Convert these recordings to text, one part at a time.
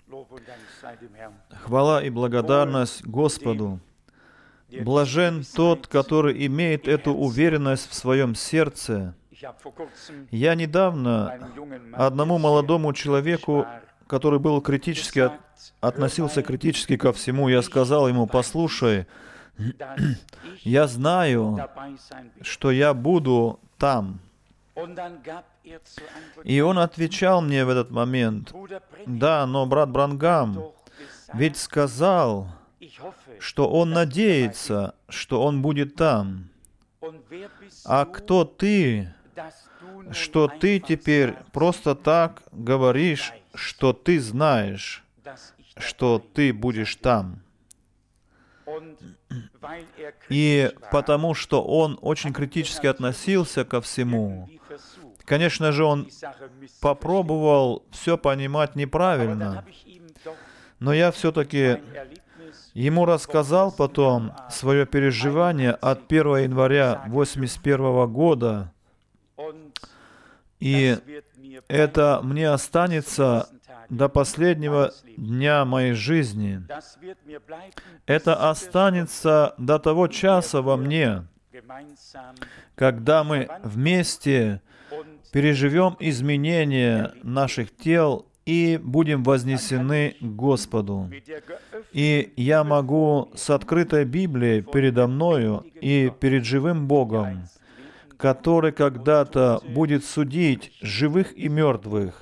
Хвала и благодарность Господу. Блажен тот, который имеет эту уверенность в своем сердце. Я недавно одному молодому человеку, который был относился критически ко всему, я сказал ему: послушай, я знаю, что я буду там. И он отвечал мне в этот момент: да, но брат Бранхам ведь сказал, что он надеется, что он будет там. А кто ты, что ты теперь просто так говоришь, что ты знаешь, что ты будешь там? И потому что он очень критически относился ко всему, конечно же, он попробовал все понимать неправильно, но я все-таки ему рассказал потом свое переживание от 1 января 1981 года, и это мне останется до последнего дня моей жизни. Это останется до того часа во мне, когда мы вместе переживем изменения наших тел и будем вознесены к Господу. И я могу с открытой Библией передо мною и перед живым Богом, который когда-то будет судить живых и мертвых,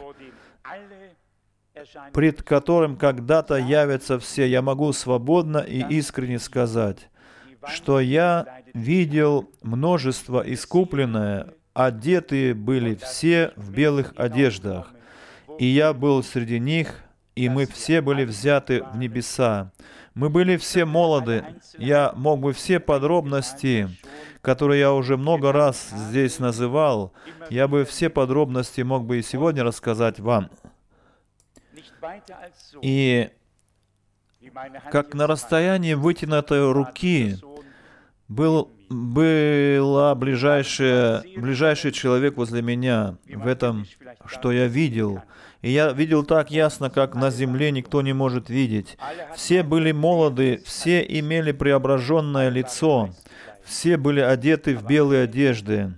пред которым когда-то явятся все, я могу свободно и искренне сказать, что я видел множество искупленное, одетые были все в белых одеждах, и я был среди них, и мы все были взяты в небеса. Мы были все молоды. Я мог бы все подробности, которые я уже много раз здесь называл, я бы все подробности мог бы и сегодня рассказать вам. И как на расстоянии вытянутой руки был ближайший человек возле меня в этом, что я видел. И я видел так ясно, как на земле никто не может видеть. Все были молоды, все имели преображенное лицо, все были одеты в белые одежды.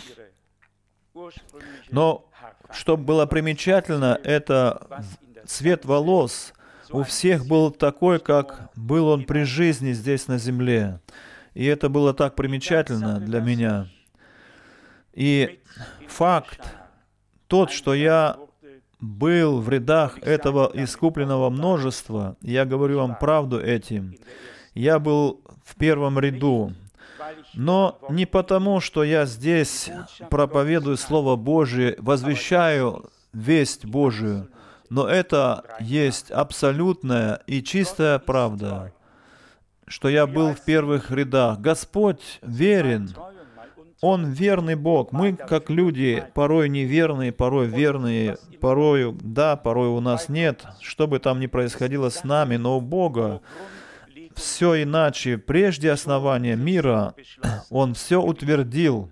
Но, что было примечательно, это цвет волос у всех был такой, как был он при жизни здесь на земле. И это было так примечательно для меня. И факт тот, что я был в рядах этого искупленного множества, я говорю вам правду этим, я был в первом ряду. Но не потому, что я здесь проповедую Слово Божие, возвещаю весть Божию, но это есть абсолютная и чистая правда, что я был в первых рядах. Господь верен. Он верный Бог. Мы, как люди, порой неверные, порой верные, порою да, порой у нас нет. Что бы там ни происходило с нами, но у Бога все иначе. Прежде основания мира Он все утвердил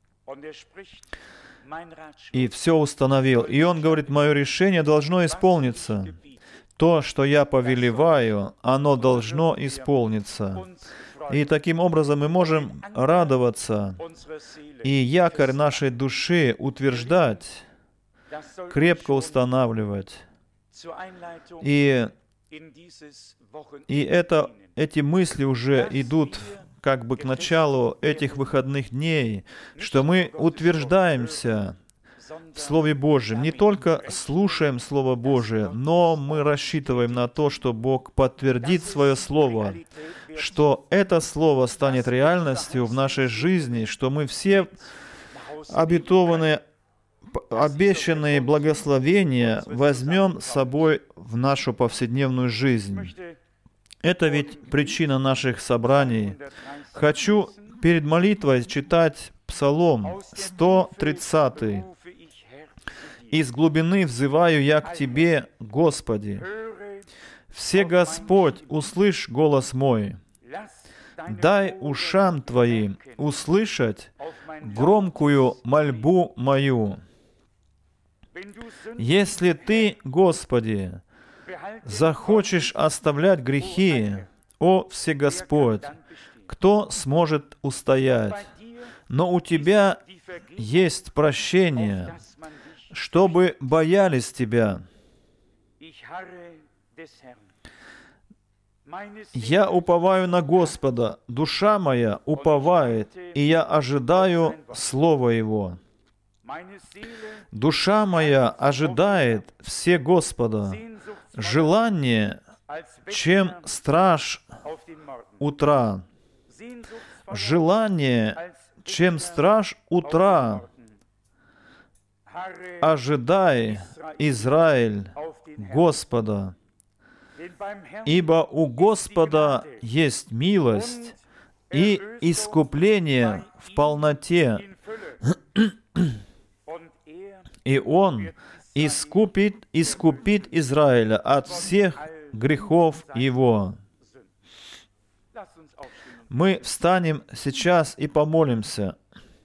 и все установил. И Он говорит: мое решение должно исполниться. То, что я повелеваю, оно должно исполниться. И таким образом мы можем радоваться и якорь нашей души утверждать, крепко устанавливать. И эти мысли уже идут как бы к началу этих выходных дней, что мы утверждаемся в Слове Божьем. Не только слушаем Слово Божие, но мы рассчитываем на то, что Бог подтвердит свое Слово, что это Слово станет реальностью в нашей жизни, что мы все обетованные, обещанные благословения возьмем с собой в нашу повседневную жизнь. Это ведь причина наших собраний. Хочу перед молитвой читать Псалом 130. «Из глубины взываю я к Тебе, Господи. Все Господь, услышь голос мой. Дай ушам Твоим услышать громкую мольбу мою. Если Ты, Господи, захочешь оставлять грехи, о Всегосподь, кто сможет устоять? Но у Тебя есть прощение, чтобы боялись Тебя. Я уповаю на Господа, душа моя уповает, и я ожидаю Слова Его. Душа моя ожидает все Господа, желание, чем страж утра. Желание, чем страж утра. Ожидай, Израиль, Господа, ибо у Господа есть милость и искупление в полноте, и Он искупит Израиля от всех грехов его. Мы встанем сейчас и помолимся.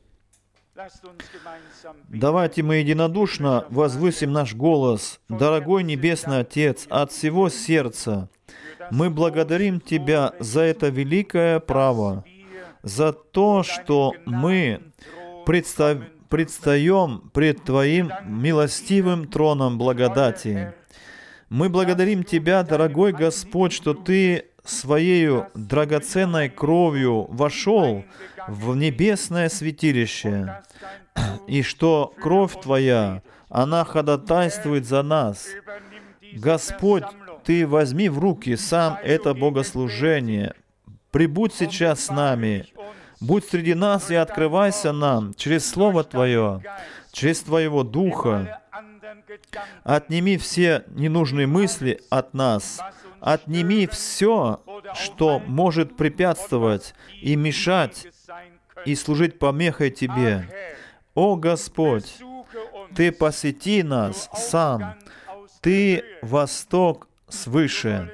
Давайте мы единодушно возвысим наш голос. Дорогой Небесный Отец, от всего сердца мы благодарим Тебя за это великое право, за то, что мы предстаем пред Твоим милостивым троном благодати. Мы благодарим Тебя, дорогой Господь, что Ты Своею драгоценной кровью вошел в небесное святилище, и что кровь Твоя, она ходатайствует за нас. Господь, Ты возьми в руки сам это богослужение. Прибудь сейчас с нами. Будь среди нас и открывайся нам через Слово Твое, через Твоего Духа. Отними все ненужные мысли от нас. Отними все, что может препятствовать и мешать, и служить помехой Тебе. О Господь, Ты посети нас сам. Ты восток свыше.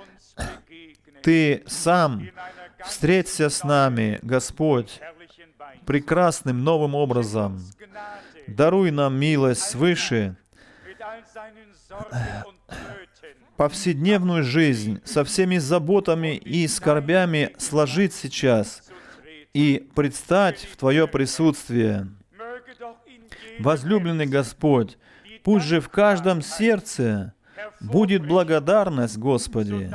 Ты сам встреться с нами, Господь, прекрасным новым образом. Даруй нам милость свыше, повседневную жизнь со всеми заботами и скорбями сложить сейчас и предстать в Твое присутствие. Возлюбленный Господь, пусть же в каждом сердце будет благодарность, Господи,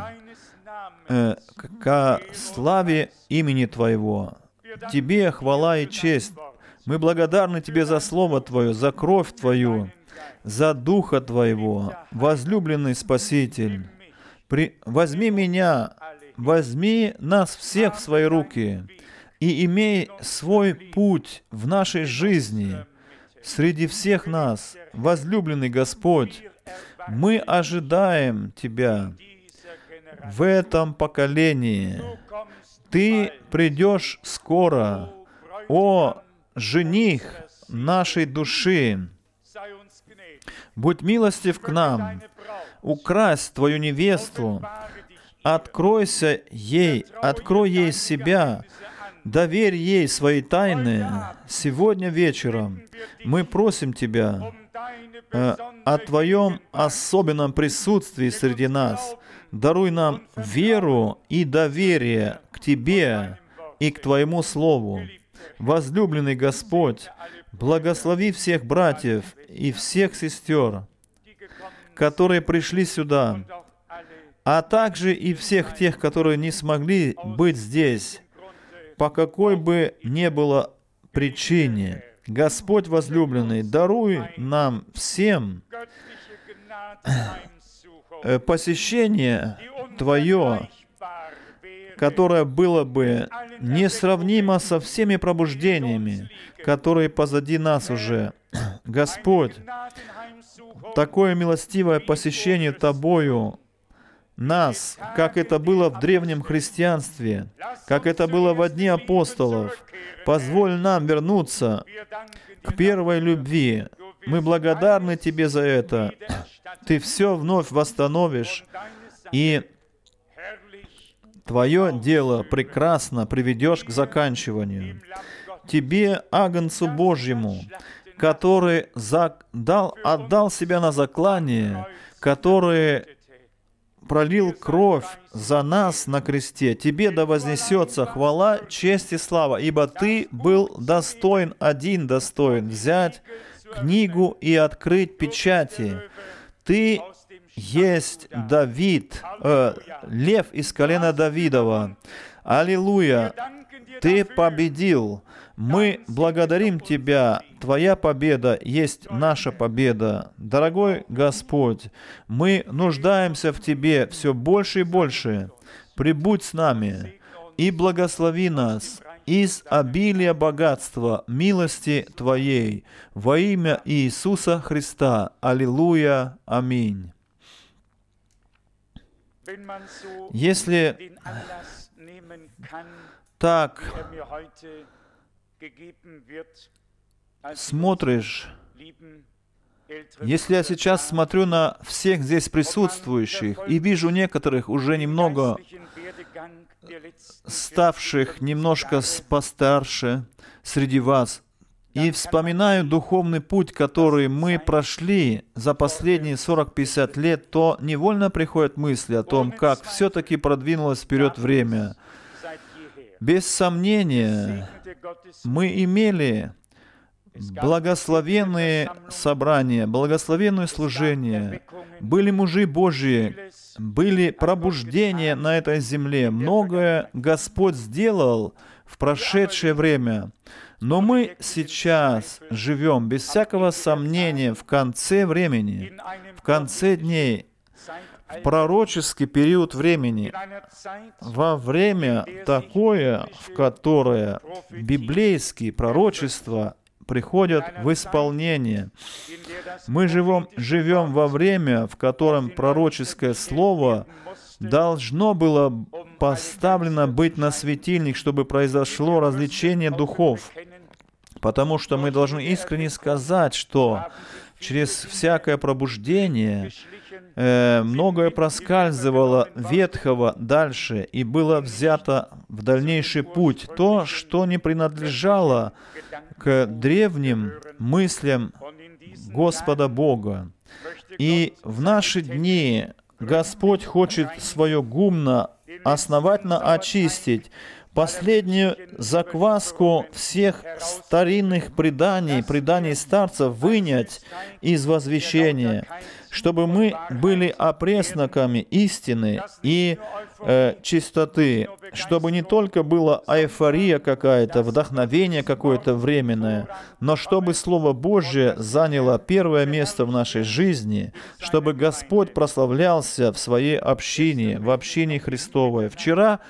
ко славе имени Твоего. Тебе хвала и честь. Мы благодарны Тебе за Слово Твое, за кровь Твою, за Духа Твоего, возлюбленный Спаситель. Возьми меня, возьми нас всех в свои руки и имей свой путь в нашей жизни среди всех нас. Возлюбленный Господь, мы ожидаем Тебя в этом поколении. Ты придешь скоро, о жених нашей души. Будь милостив к нам, укрась Твою невесту, откройся ей, открой ей себя, доверь ей свои тайны. Сегодня вечером мы просим Тебя о Твоем особенном присутствии среди нас. Даруй нам веру и доверие к Тебе и к Твоему Слову. Возлюбленный Господь, благослови всех братьев и всех сестер, которые пришли сюда, а также и всех тех, которые не смогли быть здесь, по какой бы ни было причине. Господь возлюбленный, даруй нам всем посещение Твое, которое было бы несравнимо со всеми пробуждениями, которые позади нас уже. Господь, такое милостивое посещение Тобою нас, как это было в древнем христианстве, как это было во дни апостолов, позволь нам вернуться к первой любви. Мы благодарны Тебе за это. Ты все вновь восстановишь, и Твое дело прекрасно приведешь к заканчиванию. Тебе, Агнцу Божьему, который отдал себя на заклание, который пролил кровь за нас на кресте. Тебе да вознесется хвала, честь и слава, ибо Ты был достоин, один достоин, взять книгу и открыть печати. Ты есть Давид, лев из колена Давидова. Аллилуйя! Ты победил. Мы благодарим Тебя. Твоя победа есть наша победа. Дорогой Господь, мы нуждаемся в Тебе все больше и больше. Прибудь с нами и благослови нас из обилия богатства милости Твоей во имя Иисуса Христа. Аллилуйя. Аминь. Если так смотришь, если я сейчас смотрю на всех здесь присутствующих и вижу некоторых уже немного ставших немножко постарше среди вас, и вспоминаю духовный путь, который мы прошли за последние 40-50 лет, то невольно приходят мысли о том, как все-таки продвинулось вперед время. Без сомнения, мы имели благословенные собрания, благословенное служение, были мужи Божьи, были пробуждения на этой земле. Многое Господь сделал в прошедшее время. Но мы сейчас живем, без всякого сомнения, в конце времени, в конце дней, в пророческий период времени, во время такое, в которое библейские пророчества приходят в исполнение. Мы живем во время, в котором пророческое слово должно было поставлено быть на светильник, чтобы произошло развлечение духов. Потому что мы должны искренне сказать, что через всякое пробуждение многое проскальзывало ветхого дальше и было взято в дальнейший путь. То, что не принадлежало к древним мыслям Господа Бога. И в наши дни Господь хочет свое гумно основательно очистить, последнюю закваску всех старинных преданий старцев вынять из возвещения, чтобы мы были опресноками истины и чистоты, чтобы не только была эйфория какая-то, вдохновение какое-то временное, но чтобы Слово Божье заняло первое место в нашей жизни, чтобы Господь прославлялся в своей общине, в общине Христовой. Вчера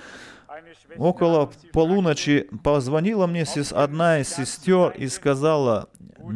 около полуночи позвонила мне одна из сестер и сказала: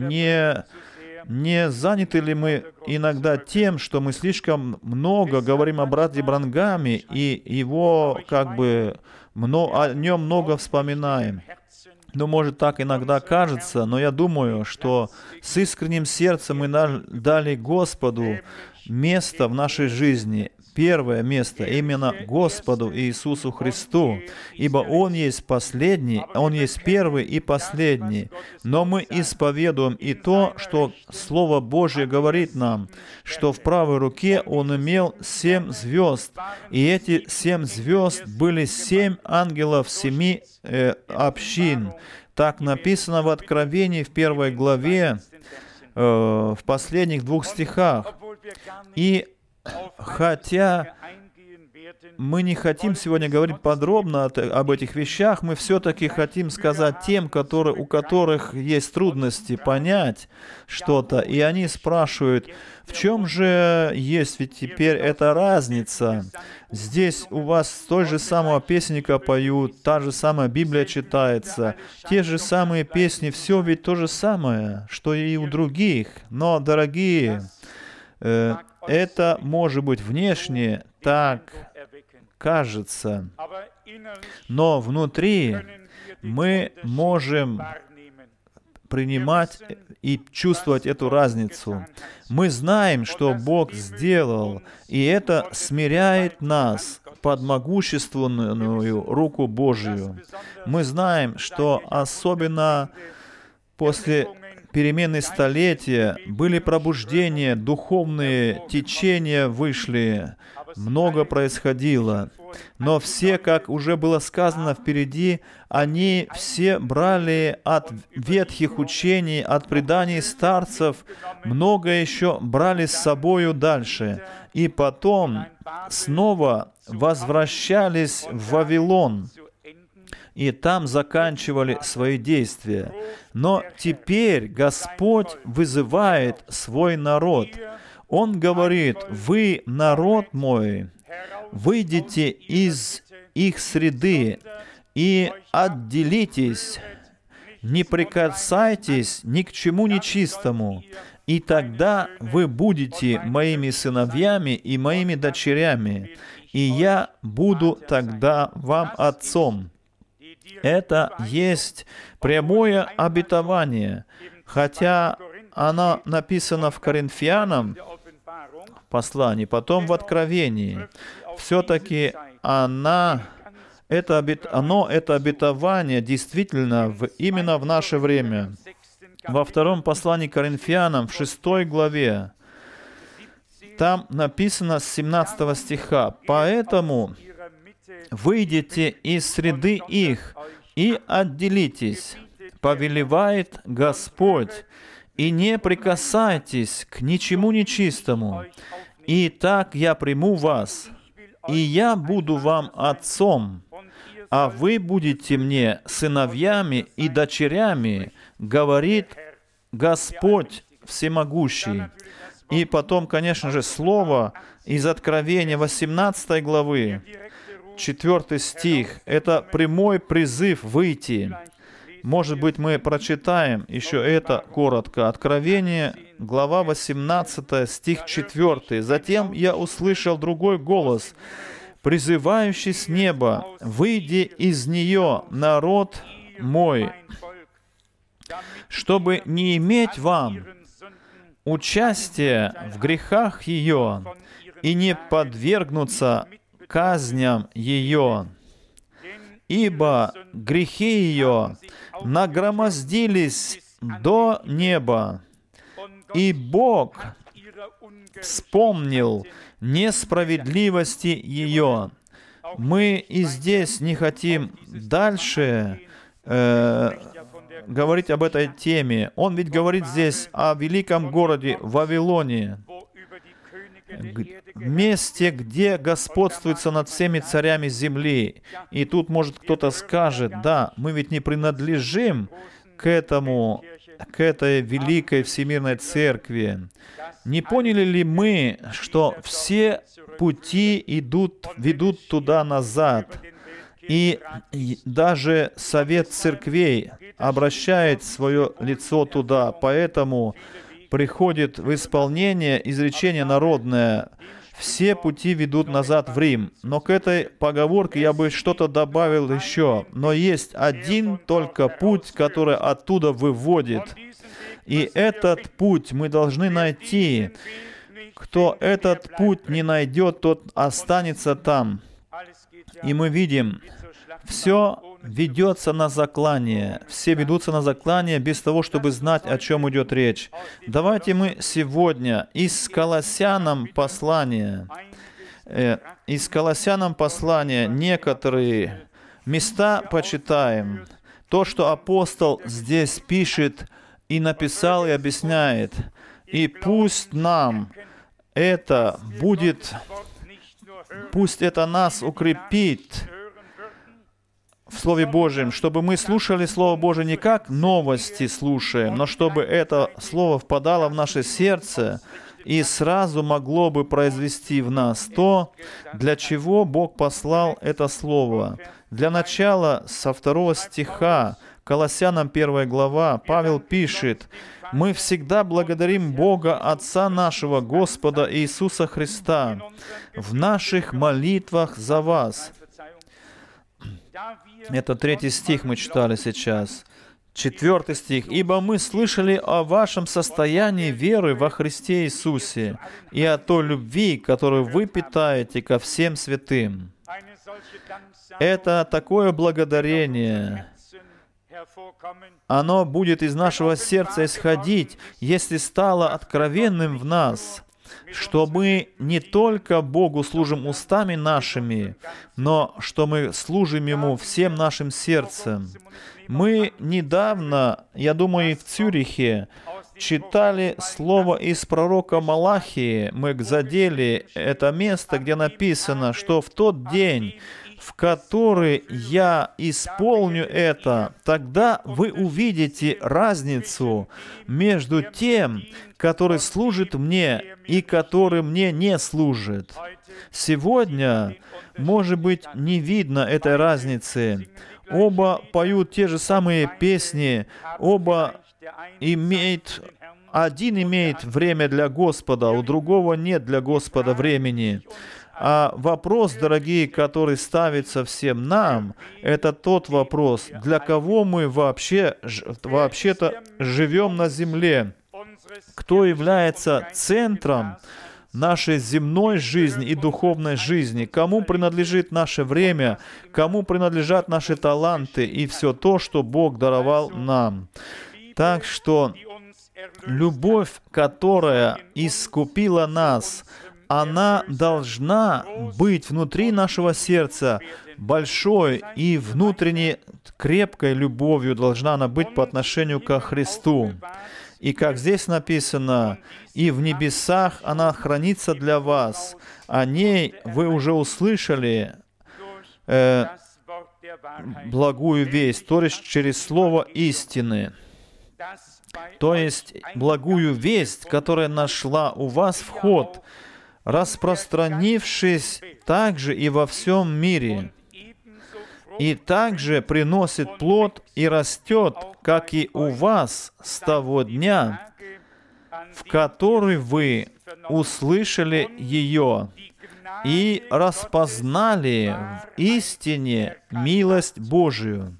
не заняты ли мы иногда тем, что мы слишком много говорим о брате Бранхаме и его о нем много вспоминаем? Ну, может, так иногда кажется, но я думаю, что с искренним сердцем мы дали Господу место в нашей жизни, первое место именно Господу Иисусу Христу, ибо Он есть последний, Он есть первый и последний. Но мы исповедуем и то, что Слово Божье говорит нам, что в правой руке Он имел 7 звезд, и эти 7 звезд были 7 ангелов 7 общин. Так написано в Откровении в 1 главе, в последних 2 стихах. И хотя мы не хотим сегодня говорить подробно об этих вещах, мы все-таки хотим сказать тем, у которых есть трудности понять что-то, и они спрашивают, в чем же есть ведь теперь эта разница? Здесь у вас столь же самого песенника поют, та же самая Библия читается, те же самые песни, все ведь то же самое, что и у других. Но, дорогие, это, может быть, внешне так кажется, но внутри мы можем принимать и чувствовать эту разницу. Мы знаем, что Бог сделал, и это смиряет нас под могущественную руку Божию. Мы знаем, что особенно после перемены столетия были пробуждения, духовные течения вышли, много происходило. Но все, как уже было сказано впереди, они все брали от ветхих учений, от преданий старцев, многое еще брали с собою дальше. И потом снова возвращались в Вавилон. И там заканчивали свои действия. Но теперь Господь вызывает свой народ. Он говорит: «Вы, народ мой, выйдите из их среды и отделитесь, не прикасайтесь ни к чему нечистому, и тогда вы будете моими сыновьями и моими дочерями, и я буду тогда вам отцом». Это есть прямое обетование, хотя оно написано в Коринфянам послании, потом в Откровении. Все-таки это обетование действительно именно в наше время. Во втором послании к Коринфянам, в 6 главе, там написано с 17 стиха: «Поэтому выйдите из среды их и отделитесь, повелевает Господь, и не прикасайтесь к ничему нечистому. И так я приму вас, и я буду вам отцом, а вы будете мне сыновьями и дочерями, говорит Господь Всемогущий». И потом, конечно же, слово из Откровения 18 главы, 4 стих, это прямой призыв выйти. Может быть, мы прочитаем еще это коротко. Откровение, глава 18, стих 4. «Затем я услышал другой голос, призывающий с неба: выйди из нее, народ мой, чтобы не иметь вам участия в грехах ее и не подвергнуться казням ее, ибо грехи ее нагромоздились до неба, и Бог вспомнил несправедливости ее». Мы и здесь не хотим дальше говорить об этой теме. Он ведь говорит здесь о великом городе Вавилоне, месте, где господствуется над всеми царями земли. И тут, может, кто-то скажет: да, мы ведь не принадлежим к этой великой всемирной церкви. Не поняли ли мы, что все пути ведут туда назад? И даже Совет Церквей обращает свое лицо туда, поэтому приходит в исполнение изречение народное: «Все пути ведут назад в Рим». Но к этой поговорке я бы что-то добавил еще. Но есть один только путь, который оттуда выводит. И этот путь мы должны найти. Кто этот путь не найдет, тот останется там. И мы видим, все ведется на заклание. Все ведутся на заклание без того, чтобы знать, о чем идет речь. Давайте мы сегодня из Колоссянам послания некоторые места почитаем. То, что апостол здесь пишет и написал, и объясняет. И пусть нам это будет, пусть это нас укрепит в Слове Божьем, чтобы мы слушали Слово Божие не как новости слушаем, но чтобы это Слово впадало в наше сердце и сразу могло бы произвести в нас то, для чего Бог послал это Слово. Для начала, со 2 стиха, Колоссянам 1 глава, Павел пишет: «Мы всегда благодарим Бога, Отца нашего, Господа Иисуса Христа, в наших молитвах за вас». Это 3 стих мы читали сейчас. 4 стих. «Ибо мы слышали о вашем состоянии веры во Христе Иисусе и о той любви, которую вы питаете ко всем святым». Это такое благодарение. Оно будет из нашего сердца исходить, если стало откровенным в нас. что мы не только Богу служим устами нашими, но что мы служим Ему всем нашим сердцем. Мы недавно, я думаю, в Цюрихе, читали слово из пророка Малахии. Мы задели это место, где написано, что в тот день, в который я исполню это, тогда вы увидите разницу между тем, который служит мне, и который мне не служит. Сегодня, может быть, не видно этой разницы. Оба поют те же самые песни, один имеет время для Господа, у другого нет для Господа времени. А вопрос, дорогие, который ставится всем нам, это тот вопрос, для кого мы вообще-то живем на земле, кто является центром нашей земной жизни и духовной жизни, кому принадлежит наше время, кому принадлежат наши таланты и все то, что Бог даровал нам. Так что любовь, которая искупила нас, она должна быть внутри нашего сердца большой и внутренне крепкой любовью должна она быть по отношению ко Христу. И как здесь написано, «И в небесах она хранится для вас». О ней вы уже услышали благую весть, то есть через слово истины. То есть благую весть, которая нашла у вас вход, распространившись также и во всем мире, и также приносит плод и растет, как и у вас с того дня, в который вы услышали ее и распознали в истине милость Божию.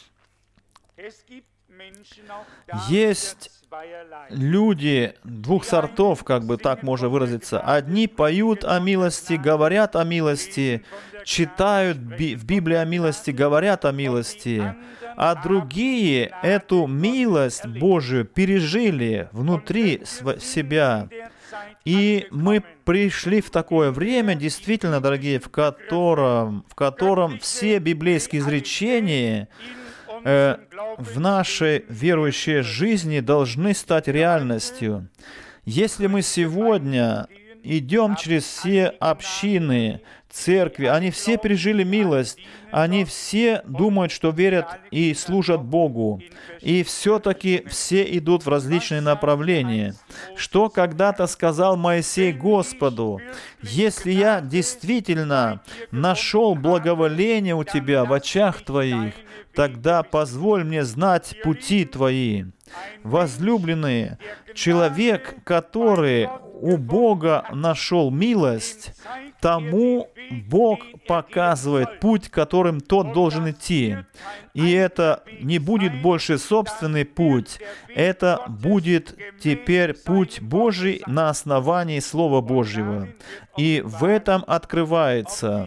Есть люди двух сортов, как бы так можно выразиться. Одни поют о милости, говорят о милости, читают в Библии о милости, говорят о милости, а другие эту милость Божию пережили внутри себя. И мы пришли в такое время, действительно, дорогие, в котором все библейские изречения в нашей верующей жизни должны стать реальностью. Если мы сегодня идем через все общины, церкви, они все пережили милость, они все думают, что верят и служат Богу, и все-таки все идут в различные направления. Что когда-то сказал Моисей Господу: «Если я действительно нашел благоволение у Тебя в очах Твоих, тогда позволь мне знать пути Твои». Возлюбленные, человек, который у Бога нашел милость, тому Бог показывает путь, которым тот должен идти. И это не будет больше собственный путь, это будет теперь путь Божий на основании Слова Божьего. И в этом открывается,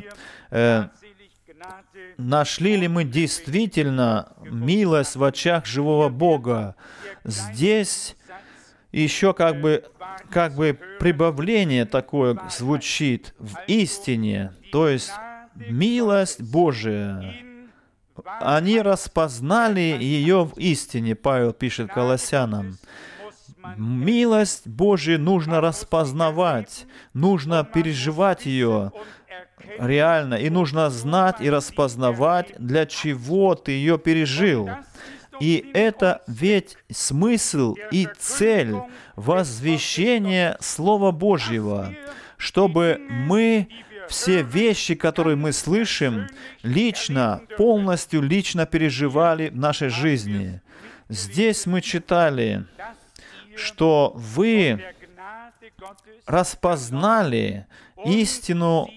нашли ли мы действительно милость в очах живого Бога. Здесь еще как бы прибавление такое звучит в истине, то есть милость Божия. Они распознали ее в истине, Павел пишет Колоссянам. Милость Божию нужно распознавать, нужно переживать ее реально, и нужно знать и распознавать, для чего ты ее пережил. И это ведь смысл и цель возвещения Слова Божьего, чтобы мы все вещи, которые мы слышим, полностью лично переживали в нашей жизни. Здесь мы читали, что вы распознали истину,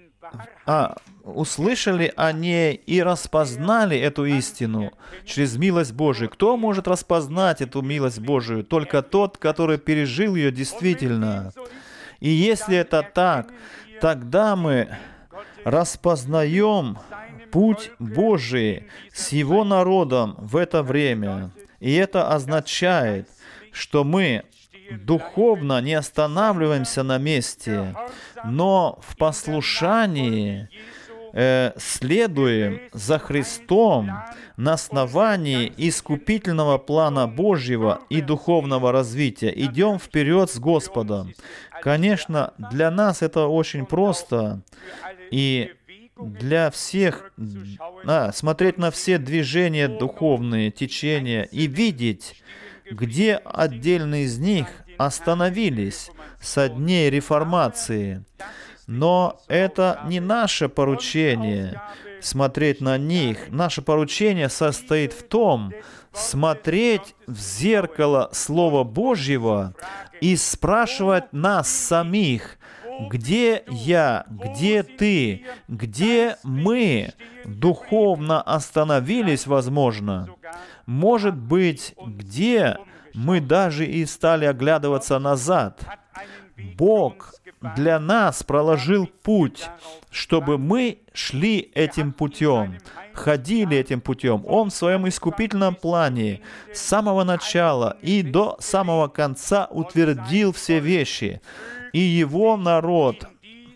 услышали о ней и распознали эту истину через милость Божию. Кто может распознать эту милость Божию? Только тот, который пережил ее действительно. И если это так, тогда мы распознаем путь Божий с Его народом в это время. И это означает, что мы духовно не останавливаемся на месте, но в послушании следуем за Христом на основании искупительного плана Божьего и духовного развития. Идем вперед с Господом. Конечно, для нас это очень просто. И для всех смотреть на все движения духовные, течения и видеть, где отдельные из них остановились со дней реформации. Но это не наше поручение смотреть на них. Наше поручение состоит в том, смотреть в зеркало Слова Божьего и спрашивать нас самих, где я, где ты, где мы духовно остановились, возможно. Может быть, где мы даже и стали оглядываться назад. Бог для нас проложил путь, чтобы мы шли этим путем, ходили этим путем. Он в своем искупительном плане с самого начала и до самого конца утвердил все вещи. И его народ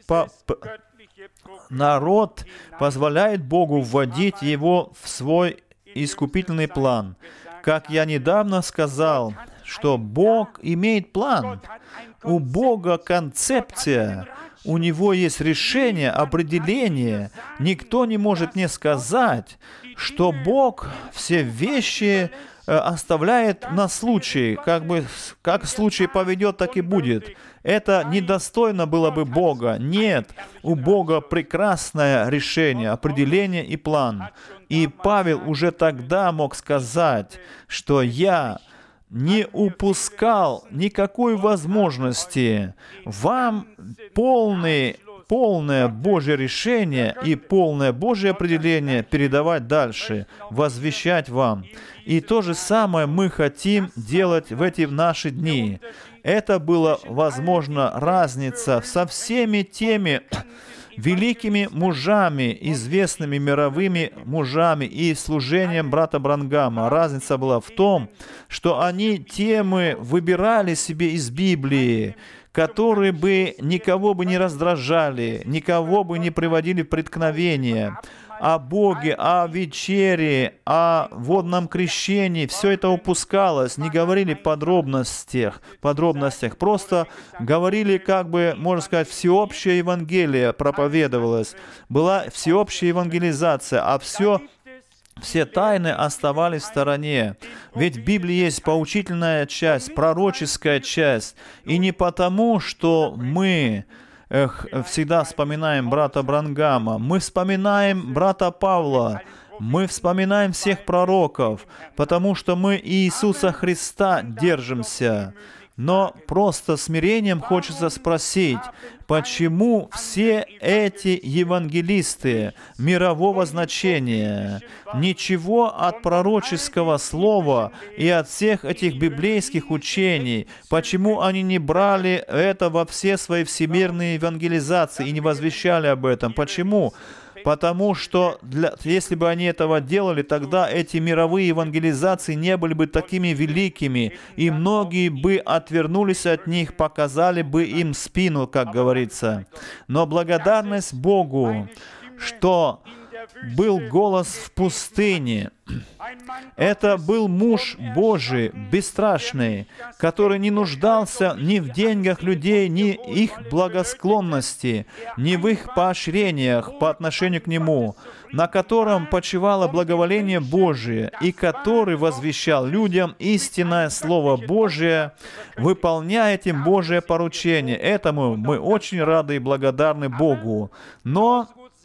позволяет Богу вводить его в свой искупительный план. Как я недавно сказал, что Бог имеет план. У Бога концепция, у Него есть решение, определение. Никто не может мне сказать, что Бог все вещи оставляет на случай, как случай поведет, так и будет. Это недостойно было бы Бога. Нет, у Бога прекрасное решение, определение и план. И Павел уже тогда мог сказать, что я не упускал никакой возможности вам полное Божье решение и полное Божье определение передавать дальше, возвещать вам. И то же самое мы хотим делать в эти наши дни. Это была, возможно, разница со всеми теми великими мужами, известными мировыми мужами и служением брата Бранхама. Разница была в том, что они темы выбирали себе из Библии, которые бы никого бы не раздражали, никого бы не приводили в преткновение. О Боге, о вечере, о водном крещении, все это упускалось, не говорили подробностях, просто говорили, можно сказать, всеобщее Евангелие проповедовалось, была всеобщая евангелизация, а все тайны оставались в стороне. Ведь в Библии есть поучительная часть, пророческая часть, и не потому, что мы всегда вспоминаем брата Бранхама, мы вспоминаем брата Павла, мы вспоминаем всех пророков, потому что мы Иисуса Христа держимся. Но просто смирением хочется спросить, почему все эти евангелисты мирового значения ничего от пророческого слова и от всех этих библейских учений, почему они не брали это во все свои всемирные евангелизации и не возвещали об этом? Почему? Потому что, если бы они этого делали, тогда эти мировые евангелизации не были бы такими великими, и многие бы отвернулись от них, показали бы им спину, как говорится. Но благодарность Богу, что был голос в пустыне. Это был муж Божий, бесстрашный, который не нуждался ни в деньгах людей, ни их благосклонности, ни в их поощрениях по отношению к нему, на котором почивало благоволение Божие, и который возвещал людям истинное Слово Божие, выполняя этим Божие поручение. Этому мы очень рады и благодарны Богу. Но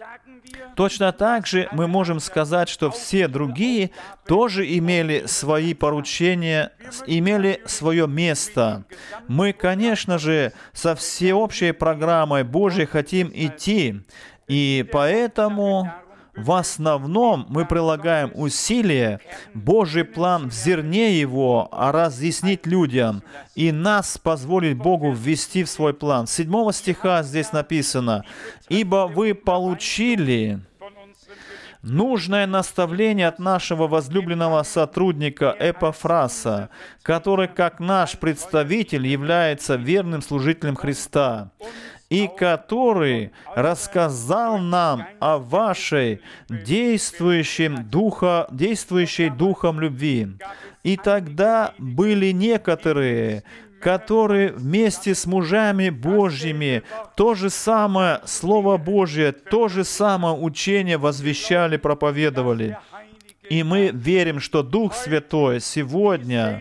точно так же мы можем сказать, что все другие тоже имели свои поручения, имели свое место. Мы, конечно же, со всеобщей программой Божьей хотим идти, и поэтому в основном мы прилагаем усилия, Божий план в зерне его, разъяснить людям, и нас позволить Богу ввести в свой план. 7 стиха здесь написано: «Ибо вы получили нужное наставление от нашего возлюбленного сотрудника Эпафраса, который, как наш представитель, является верным служителем Христа, и который рассказал нам о вашей действующей духом любви. И тогда были некоторые, которые вместе с мужами Божьими то же самое Слово Божье, то же самое учение возвещали, проповедовали. И мы верим, что Дух Святой сегодня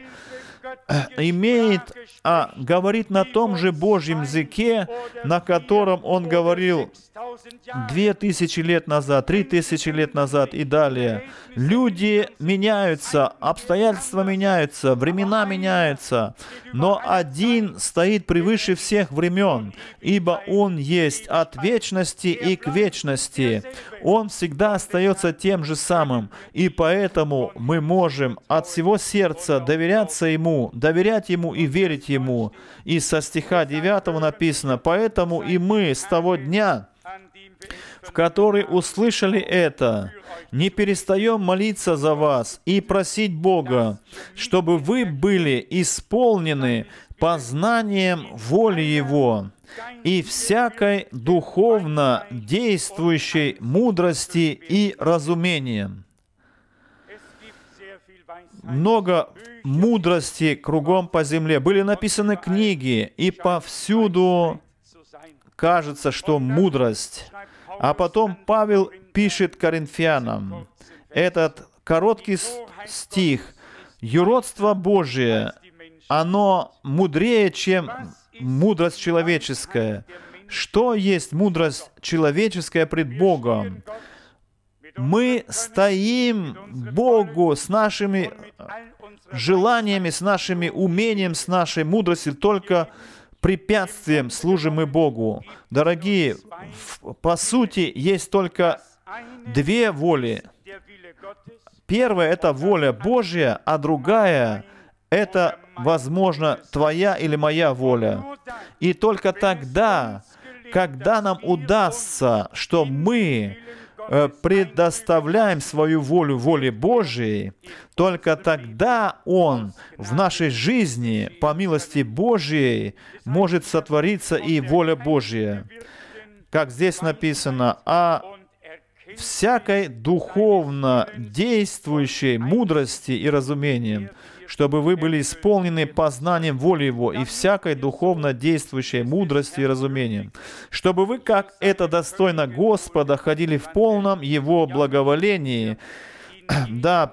говорит на том же Божьем языке, на котором Он говорил 2000 лет назад, 3000 лет назад и далее. Люди меняются, обстоятельства меняются, времена меняются, но один стоит превыше всех времен, ибо Он есть от вечности и к вечности. Он всегда остается тем же самым, и поэтому мы можем от всего сердца доверять Ему и верить Ему. И со стиха 9 написано: «Поэтому и мы с того дня, в который услышали это, не перестаем молиться за вас и просить Бога, чтобы вы были исполнены познанием воли Его и всякой духовно действующей мудрости и разумением». Много мудрости кругом по земле. Были написаны книги, и повсюду кажется, что мудрость. А потом Павел пишет Коринфянам этот короткий стих: «Юродство Божие, оно мудрее, чем мудрость человеческая». Что есть мудрость человеческая пред Богом? Мы стоим Богу с нашими желаниями, с нашими умением, с нашей мудростью, только препятствием служим мы Богу. Дорогие, по сути, есть только две воли. Первая — это воля Божья, а другая — это, возможно, твоя или моя воля. И только тогда, когда нам удастся, что мы предоставляем свою волю воле Божией, только тогда Он в нашей жизни, по милости Божией, может сотвориться и воля Божья. Как здесь написано: «О всякой духовно действующей мудрости и разумением, чтобы вы были исполнены познанием воли Его и всякой духовно действующей мудрости и разумением, чтобы вы, как это достойно Господа, ходили в полном Его благоволении, да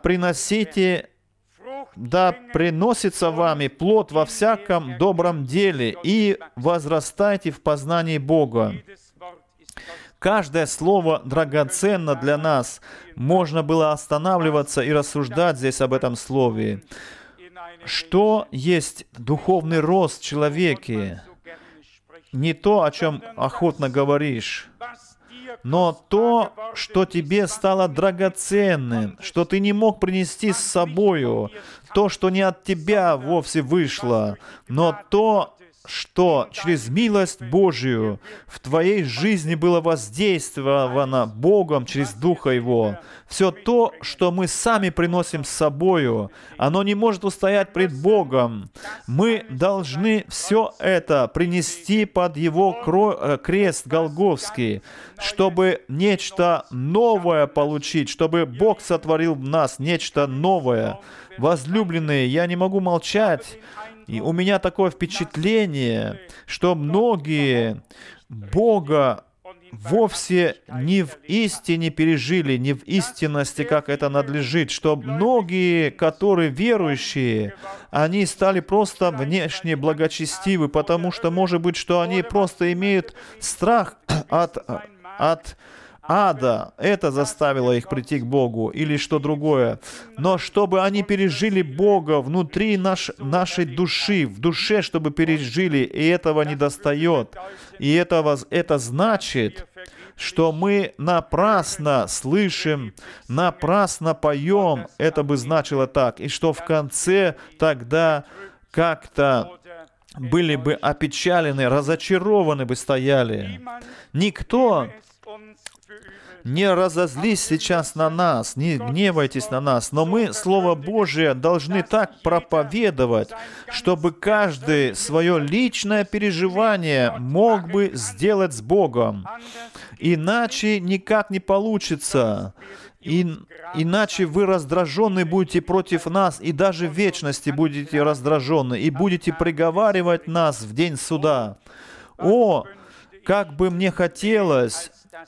приносится вами плод во всяком добром деле, и возрастайте в познании Бога». Каждое слово драгоценно для нас. Можно было останавливаться и рассуждать здесь об этом слове. Что есть духовный рост в человеке? Не то, о чем охотно говоришь, но то, что тебе стало драгоценным, что ты не мог принести с собою, то, что не от тебя вовсе вышло, но то, что через милость Божию в твоей жизни было воздействовано Богом через Духа Его. Все то, что мы сами приносим с собою, оно не может устоять пред Богом. Мы должны все это принести под Его крест Голгофский, чтобы нечто новое получить, чтобы Бог сотворил в нас нечто новое. Возлюбленные, я не могу молчать. И у меня такое впечатление, что многие Бога вовсе не в истине пережили, не в истинности, как это надлежит, что многие, которые верующие, они стали просто внешне благочестивы, потому что, может быть, что они просто имеют страх от ада. Это заставило их прийти к Богу, или что другое. Но чтобы они пережили Бога внутри нашей души, в душе, чтобы пережили, и этого недостает. И это значит, что мы напрасно слышим, напрасно поем, это бы значило так, и что в конце тогда как-то были бы опечалены, разочарованы бы стояли. Никто не разозлись сейчас на нас, не гневайтесь на нас, но мы Слово Божие должны так проповедовать, чтобы каждый свое личное переживание мог бы сделать с Богом. Иначе никак не получится. Иначе вы раздраженны будете против нас, и даже в вечности будете раздраженны, и будете приговаривать нас в день суда. О, как бы мне хотелось,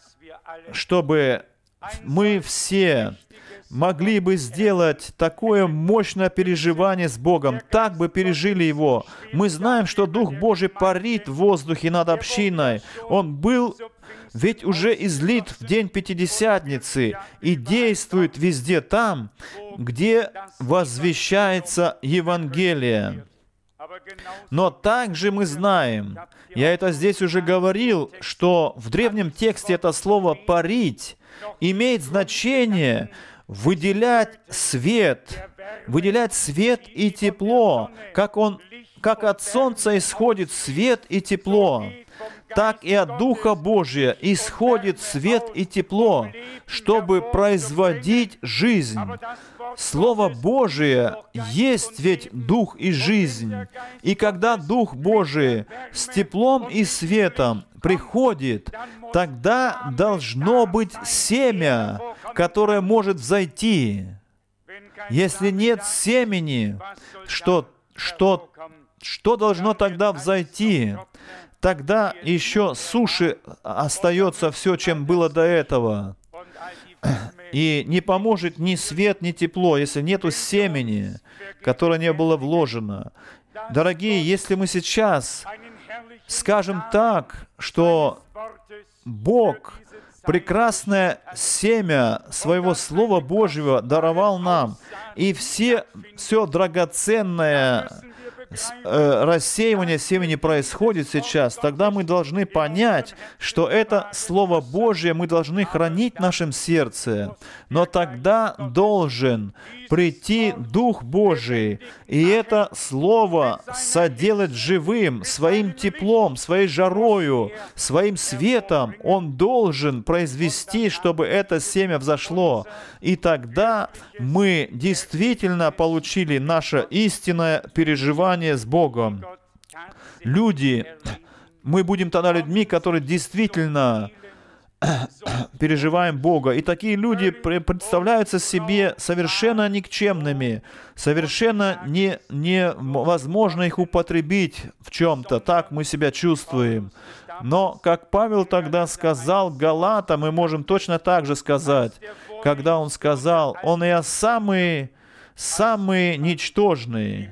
чтобы мы все могли бы сделать такое мощное переживание с Богом, так бы пережили Его. Мы знаем, что Дух Божий парит в воздухе над общиной. Он был ведь уже излит в день Пятидесятницы и действует везде там, где возвещается Евангелие. Но также мы знаем, я это здесь уже говорил, что в древнем тексте это слово «парить» имеет значение выделять свет и тепло, как от солнца исходит свет и тепло, так и от Духа Божия исходит свет и тепло, чтобы производить жизнь. Слово Божие есть ведь Дух и жизнь. И когда Дух Божий с теплом и светом приходит, тогда должно быть семя, которое может взойти. Если нет семени, что должно тогда взойти? Тогда еще суши остается все, чем было до этого. И не поможет ни свет, ни тепло, если нету семени, которое не было вложено. Дорогие, если мы сейчас скажем так, что Бог прекрасное семя своего Слова Божьего даровал нам, и все драгоценное рассеивание семени происходит сейчас, тогда мы должны понять, что это Слово Божье мы должны хранить в нашем сердце. Но тогда должен прийти Дух Божий, и это Слово соделать живым, своим теплом, своей жарою, своим светом. Он должен произвести, чтобы это семя взошло. И тогда мы действительно получили наше истинное переживание с Богом. Мы будем тогда людьми, которые действительно переживаем Бога. И такие люди представляются себе совершенно никчемными, совершенно невозможно их употребить в чем-то. Так мы себя чувствуем. Но, как Павел тогда сказал Галатам, мы можем точно так же сказать, когда он сказал: «Он и я самый ничтожный».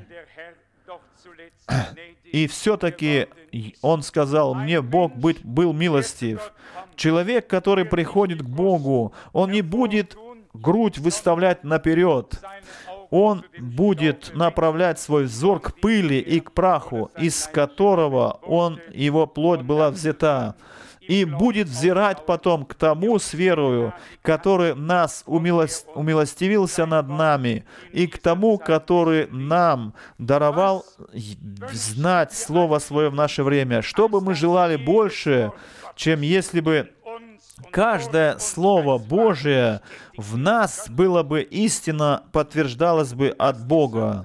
И все-таки он сказал: «Мне Бог был милостив». Человек, который приходит к Богу, он не будет грудь выставлять наперед. Он будет направлять свой взор к пыли и к праху, из которого его плоть была взята. И будет взирать потом к тому с верою, который нас умилостивился над нами, и к тому, который нам даровал знать Слово Свое в наше время. Что бы мы желали больше, чем если бы каждое Слово Божие в нас было бы истинно, подтверждалось бы от Бога.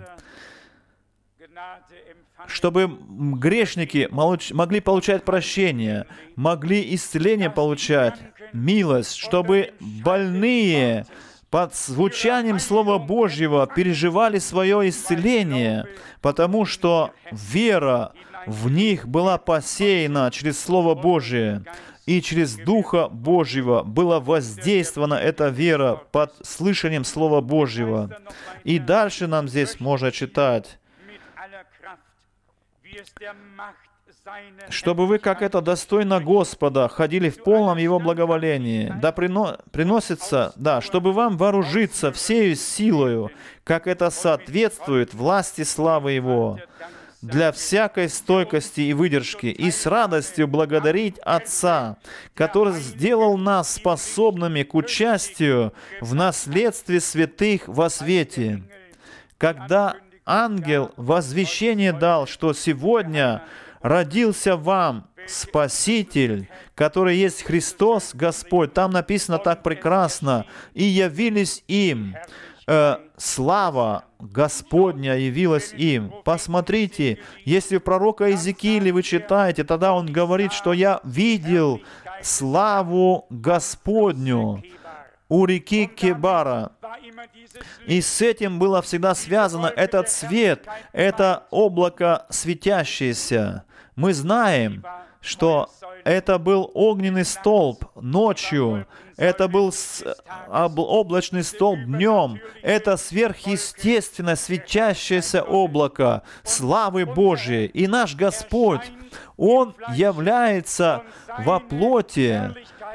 Чтобы грешники могли получать прощение, могли исцеление получать, милость, чтобы больные под звучанием Слова Божьего переживали свое исцеление, потому что вера в них была посеяна через Слово Божие, и через Духа Божьего была воздействована эта вера под слышанием Слова Божьего. И дальше нам здесь можно читать: «Чтобы вы, как это достойно Господа, ходили в полном Его благоволении, чтобы вам вооружиться всею силою, как это соответствует власти славы Его, для всякой стойкости и выдержки, и с радостью благодарить Отца, который сделал нас способными к участию в наследстве святых во свете». Когда ангел возвещение дал, что сегодня родился вам Спаситель, который есть Христос Господь. Там написано так прекрасно. И явились им. Слава Господня явилась им. Посмотрите, если пророка Иезекииля вы читаете, тогда он говорит, что я видел славу Господню у реки Кебара. И с этим было всегда связано этот свет, это облако светящееся. Мы знаем, что это был огненный столб ночью, это был облачный столб днем, это сверхъестественное светящееся облако славы Божией. И наш Господь, Он является во плоти,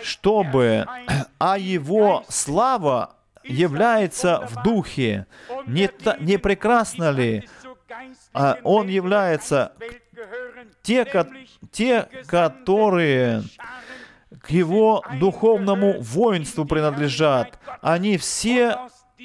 а Его слава является в духе. Не прекрасно ли? Он является те, которые к Его духовному воинству принадлежат. Они все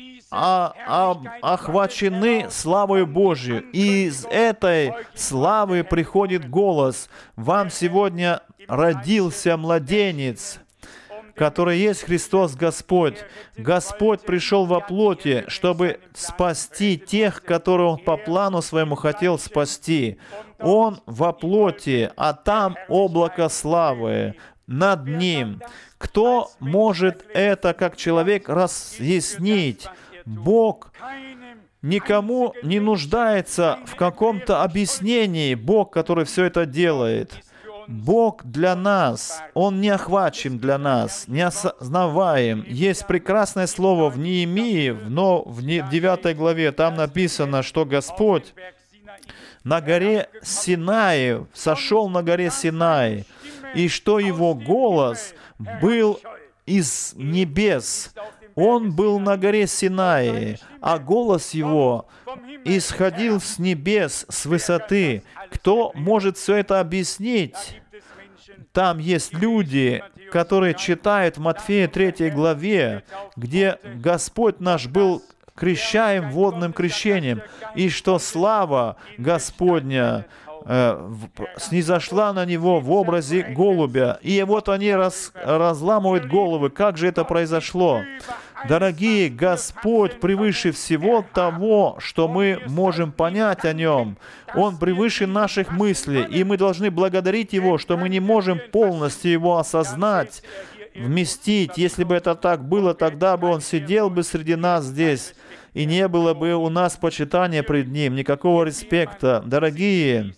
охвачены славой Божией. И из этой славы приходит голос. Вам сегодня родился младенец, который есть Христос Господь. Господь пришел во плоти, чтобы спасти тех, которые Он по плану Своему хотел спасти. Он во плоти, а там облако славы над Ним. Кто может это как человек разъяснить? Бог никому не нуждается в каком-то объяснении. Бог, который все это делает. Бог для нас, Он неохвачим для нас, неосознаваем. Есть прекрасное слово в Неемии, но в 9 главе, там написано, что Господь на горе Синай, сошел на горе Синай, и что Его голос был из небес. Он был на горе Синай, а голос Его исходил с небес, с высоты. Кто может все это объяснить? Там есть люди, которые читают в Матфея 3 главе, где Господь наш был крещаем водным крещением, и что слава Господня снизошла на него в образе голубя. И вот они разламывают головы. Как же это произошло? Дорогие, Господь превыше всего того, что мы можем понять о Нем. Он превыше наших мыслей, и мы должны благодарить Его, что мы не можем полностью Его осознать, вместить. Если бы это так было, тогда бы Он сидел бы среди нас здесь, и не было бы у нас почитания пред Ним, никакого респекта. Дорогие,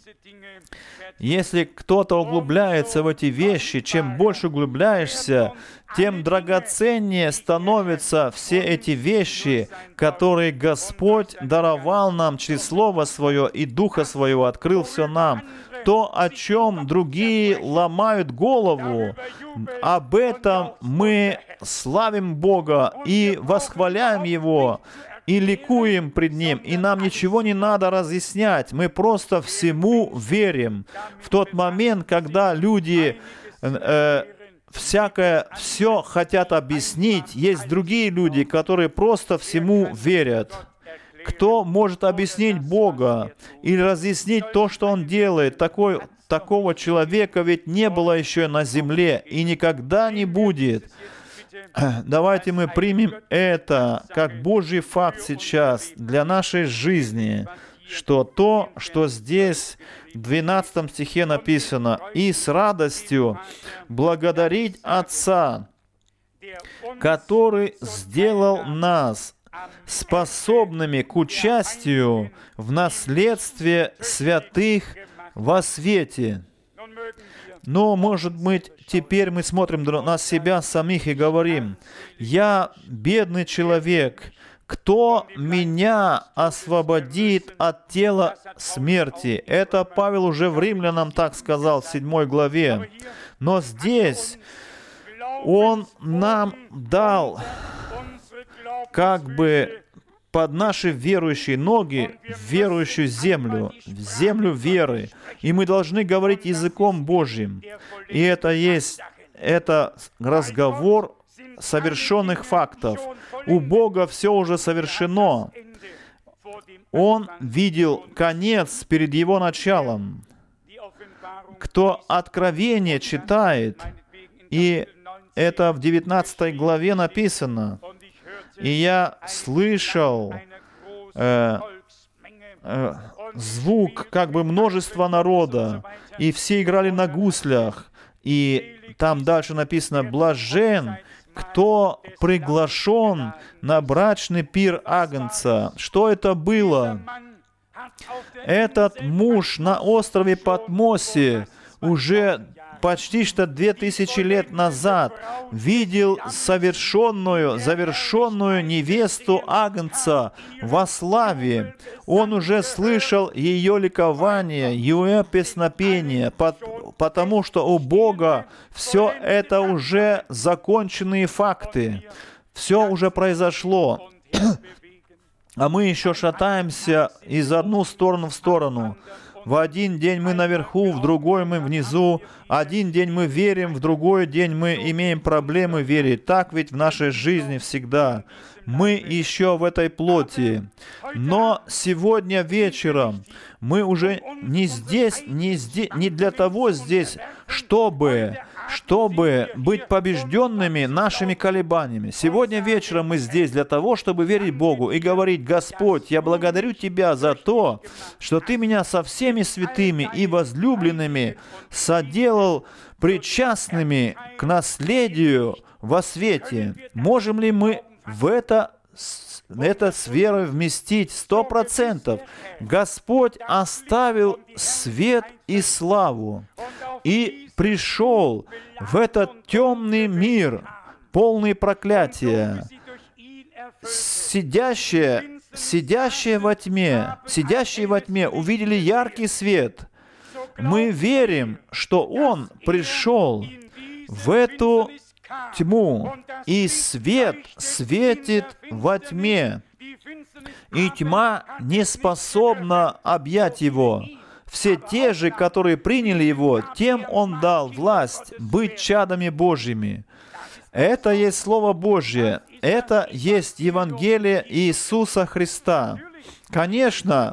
если кто-то углубляется в эти вещи, чем больше углубляешься, тем драгоценнее становятся все эти вещи, которые Господь даровал нам через Слово Свое и Духа Своего, открыл все нам. То, о чем другие ломают голову, об этом мы славим Бога и восхваляем Его, и ликуем пред Ним, и нам ничего не надо разъяснять. Мы просто всему верим. В тот момент, когда люди все хотят объяснить, есть другие люди, которые просто всему верят. Кто может объяснить Бога или разъяснить то, что Он делает? Такого человека ведь не было еще на земле и никогда не будет. Давайте мы примем это как Божий факт сейчас для нашей жизни, что то, что здесь в 12 стихе написано, «И с радостью благодарить Отца, который сделал нас способными к участию в наследстве святых во свете». Но, может быть, теперь мы смотрим на себя самих и говорим: «Я бедный человек, кто меня освободит от тела смерти?» Это Павел уже в Римлянам так сказал в 7 главе. Но здесь он нам дал как бы под наши верующие ноги в верующую землю, в землю веры. И мы должны говорить языком Божьим. И это разговор совершенных фактов. У Бога все уже совершено. Он видел конец перед Его началом. кто Откровение читает, и это в 19 главе написано, и я слышал звук как бы множества народа, и все играли на гуслях, и там дальше написано: «Блажен, кто приглашен на брачный пир Агнца». Что это было? Этот муж на острове Патмосе уже почти что 2000 лет назад видел завершенную невесту Агнца во славе. Он уже слышал ее ликование, ее песнопение, потому что у Бога все это уже законченные факты. Все уже произошло. А мы еще шатаемся из одну сторону в сторону. В один день мы наверху, в другой мы внизу. Один день мы верим, в другой день мы имеем проблемы верить. Так ведь в нашей жизни всегда. Мы еще в этой плоти. Но сегодня вечером мы уже не здесь, не для того здесь, чтобы быть побежденными нашими колебаниями. Сегодня вечером мы здесь для того, чтобы верить Богу и говорить: «Господь, я благодарю Тебя за то, что Ты меня со всеми святыми и возлюбленными соделал причастными к наследию во свете». Можем ли мы в это с верой вместить 100%? Господь оставил свет и славу и пришел в этот темный мир, полный проклятия. Сидящие во тьме увидели яркий свет. Мы верим, что Он пришел в эту тьму, и свет светит во тьме, и тьма не способна объять Его. Все те же, которые приняли Его, тем Он дал власть быть чадами Божьими. Это есть Слово Божье, это есть Евангелие Иисуса Христа. Конечно,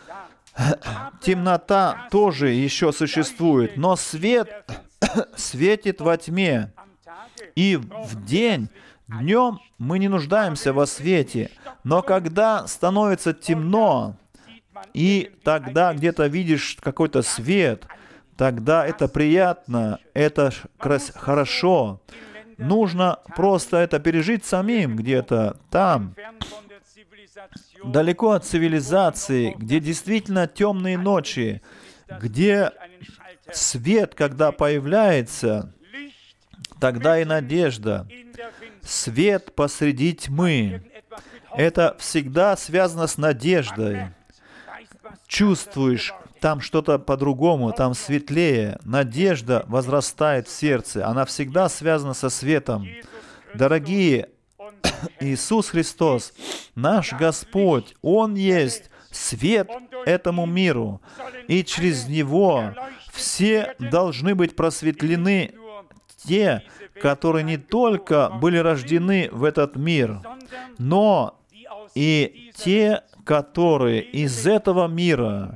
темнота тоже еще существует, но свет светит во тьме. И днем мы не нуждаемся во свете, но когда становится темно, и тогда где-то видишь какой-то свет, тогда это приятно, это хорошо. Нужно просто это пережить самим где-то там, далеко от цивилизации, где действительно темные ночи, где свет, когда появляется, тогда и надежда. Свет посреди тьмы. Это всегда связано с надеждой. Чувствуешь, там что-то по-другому, там светлее. Надежда возрастает в сердце. Она всегда связана со светом. Дорогие, Иисус Христос, наш Господь, Он есть свет этому миру. И через Него все должны быть просветлены, те, которые не только были рождены в этот мир, но и те, которые из этого мира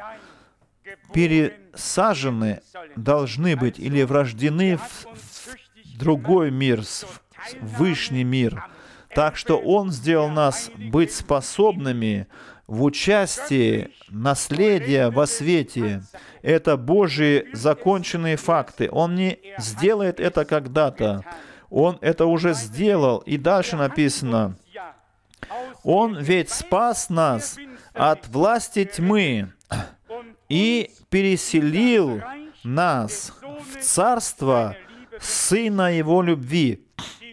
пересажены должны быть или врождены в другой мир, в высший мир. Так что Он сделал нас быть способными в участии наследия во свете. Это Божьи законченные факты. Он не сделает это когда-то. Он это уже сделал. И дальше написано: Он ведь спас нас от власти тьмы и переселил нас в царство Сына Его любви.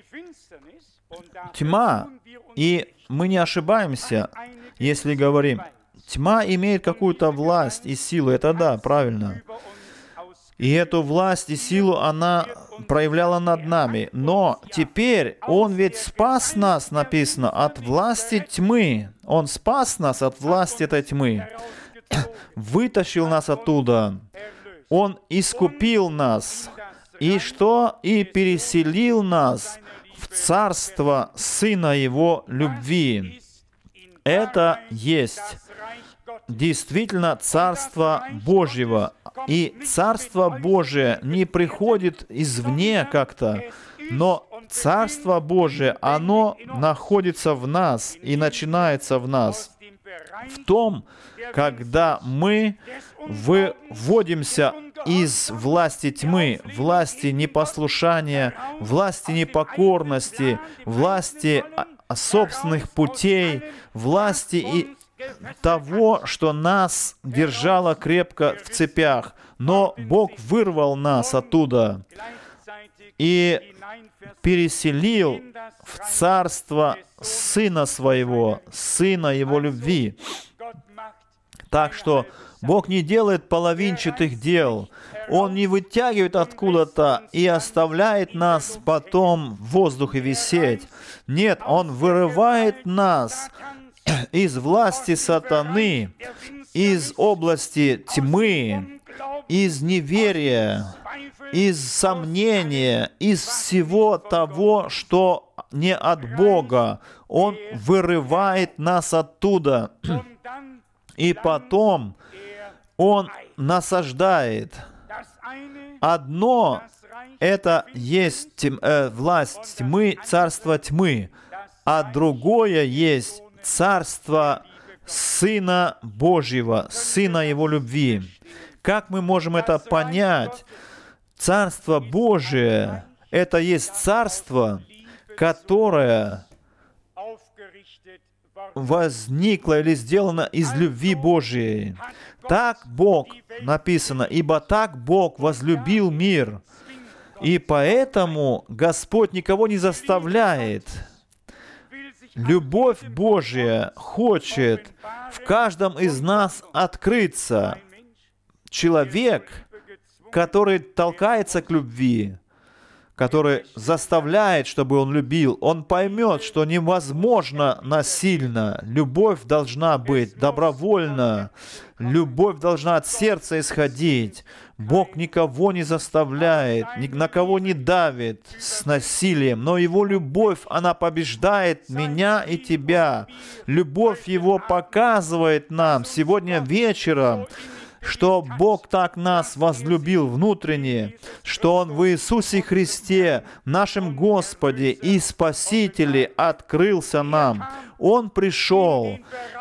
Тьма, и мы не ошибаемся, если говорим, тьма имеет какую-то власть и силу, это да, правильно. И эту власть и силу она проявляла над нами. Но теперь Он ведь спас нас, написано, от власти тьмы. Он спас нас от власти этой тьмы. Вытащил нас оттуда. Он искупил нас. И что? И переселил нас в царство Сына Его любви. Это есть действительно Царство Божьего. И Царство Божие не приходит извне как-то, но Царство Божие, оно находится в нас и начинается в нас. В том, когда мы выводимся из власти тьмы, власти непослушания, власти непокорности, власти собственных путей, власти и того, что нас держало крепко в цепях. Но Бог вырвал нас оттуда и переселил в царство Сына Своего, Сына Его любви. Так что Бог не делает половинчатых дел. Он не вытягивает откуда-то и оставляет нас потом в воздухе висеть. Нет, Он вырывает нас из власти сатаны, из области тьмы, из неверия, из сомнения, из всего того, что не от Бога. Он вырывает нас оттуда. И потом Он насаждает. Одно — это есть власть тьмы, царство тьмы, а другое есть царство Сына Божьего, Сына Его любви. Как мы можем это понять? Царство Божие — это есть царство, которое возникло или сделано из любви Божией. Так Бог, написано, «Ибо так Бог возлюбил мир». И поэтому Господь никого не заставляет. Любовь Божья хочет в каждом из нас открыться. Человек, который толкается к любви, который заставляет, чтобы он любил, он поймет, что невозможно насильно. Любовь должна быть добровольна. Любовь должна от сердца исходить. Бог никого не заставляет, ни на кого не давит с насилием, но Его любовь, она побеждает меня и тебя. Любовь Его показывает нам сегодня вечером, что Бог так нас возлюбил внутренне, что Он в Иисусе Христе, нашем Господе и Спасителе, открылся нам. Он пришел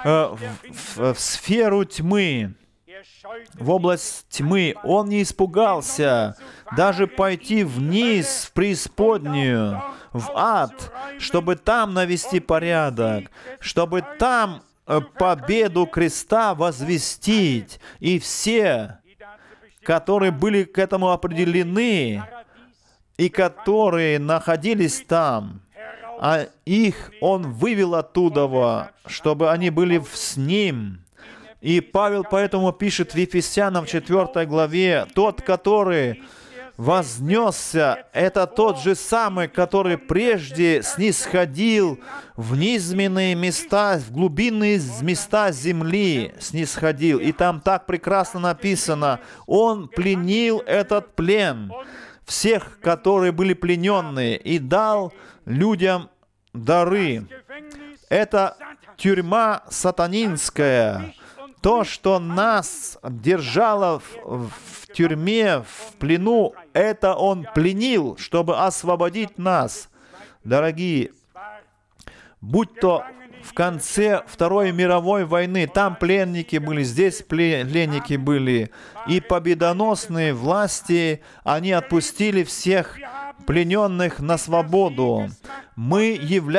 в сферу тьмы, в область тьмы. Он не испугался даже пойти вниз, в преисподнюю, в ад, чтобы там навести порядок, чтобы там победу креста возвестить. И все, которые были к этому определены, и которые находились там, а их Он вывел оттуда, чтобы они были с Ним. И Павел поэтому пишет в Ефесянам 4 главе, «Тот, который вознесся, это тот же самый, который прежде снисходил в низменные места, в глубинные места земли снисходил». И там так прекрасно написано, Он пленил этот плен, всех, которые были плененные, и дал людям дары. Это тюрьма сатанинская. То, что нас держало в тюрьме, в плену, это Он пленил, чтобы освободить нас. Дорогие, будь то в конце Второй мировой войны, там пленники были, здесь пленники были, и победоносные власти, они отпустили всех плененных на свободу. Мы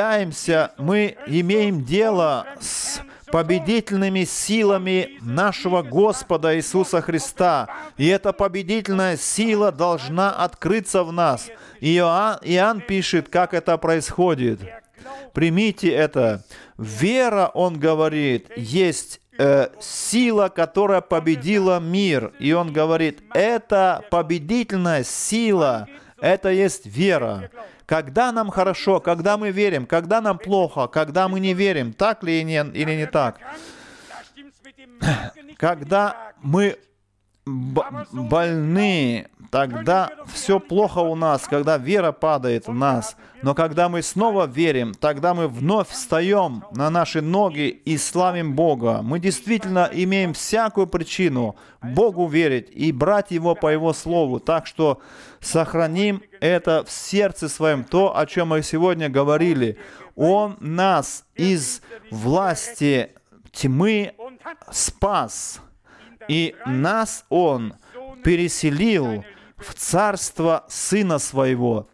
имеем дело с победительными силами нашего Господа Иисуса Христа. И эта победительная сила должна открыться в нас. Иоанн пишет, как это происходит. Примите это. Вера, он говорит, есть сила, которая победила мир. И он говорит, это победительная сила, это есть вера. Когда нам хорошо, когда мы верим, когда нам плохо, когда мы не верим, так ли или не так? Когда мы больны, тогда все плохо у нас, когда вера падает в нас. Но когда мы снова верим, тогда мы вновь встаем на наши ноги и славим Бога. Мы действительно имеем всякую причину Богу верить и брать Его по Его Слову. Так что сохраним это в сердце своем, то, о чем мы сегодня говорили. Он нас из власти тьмы спас. И нас Он переселил в царство Сына Своего.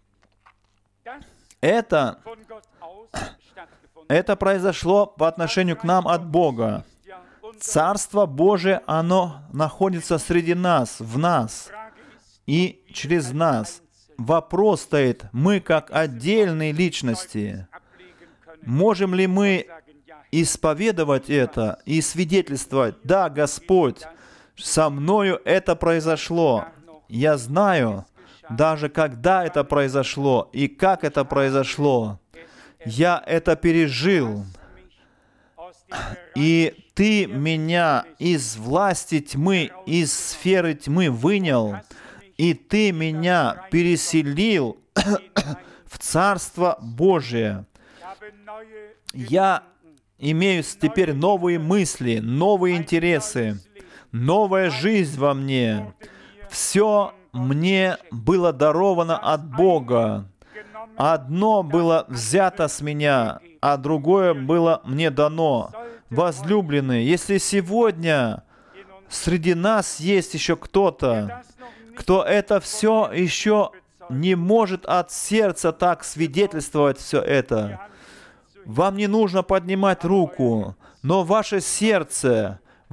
Это произошло по отношению к нам от Бога. Царство Божие, оно находится среди нас, в нас и через нас. Вопрос стоит, мы как отдельные личности, можем ли мы исповедовать это и свидетельствовать: да, Господь, со мною это произошло. Я знаю, даже когда это произошло и как это произошло. Я это пережил. И Ты меня из власти тьмы, из сферы тьмы вынял, и Ты меня переселил в Царство Божие. Я имею теперь новые мысли, новые интересы, новая жизнь во мне. Все мне было даровано от Бога. Одно было взято с меня, а другое было мне дано. Возлюбленные, если сегодня среди нас есть еще кто-то, кто это все еще не может от сердца так свидетельствовать все это, вам не нужно поднимать руку, но ваше сердце, в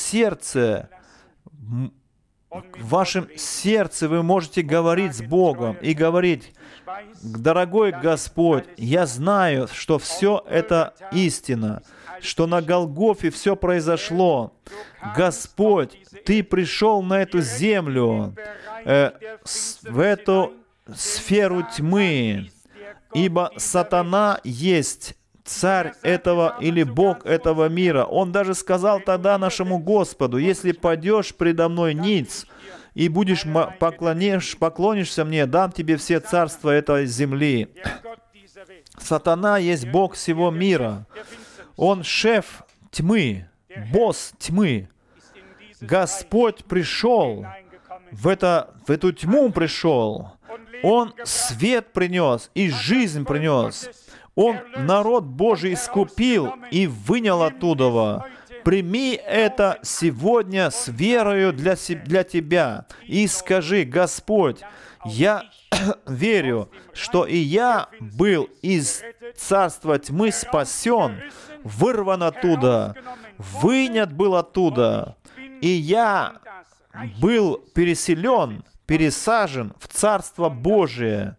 вашем сердце вы можете говорить с Богом и говорить: дорогой Господь, я знаю, что все это истина, что на Голгофе все произошло. Господь, Ты пришел на эту землю, в эту сферу тьмы, ибо сатана есть царь этого или Бог этого мира. Он даже сказал тогда нашему Господу: если пойдешь предо мной ниц и будешь поклонишься мне, дам тебе все царства этой земли. Сатана есть Бог всего мира. Он шеф тьмы, босс тьмы. Господь пришел, в эту тьму пришел. Он свет принес и жизнь принес. Он народ Божий искупил и вынял оттуда. Прими это сегодня с верою для тебя и скажи: Господь, я верю, что и я был из царства тьмы спасен, вырван оттуда, вынят был оттуда, и я был переселен, пересажен в Царство Божие.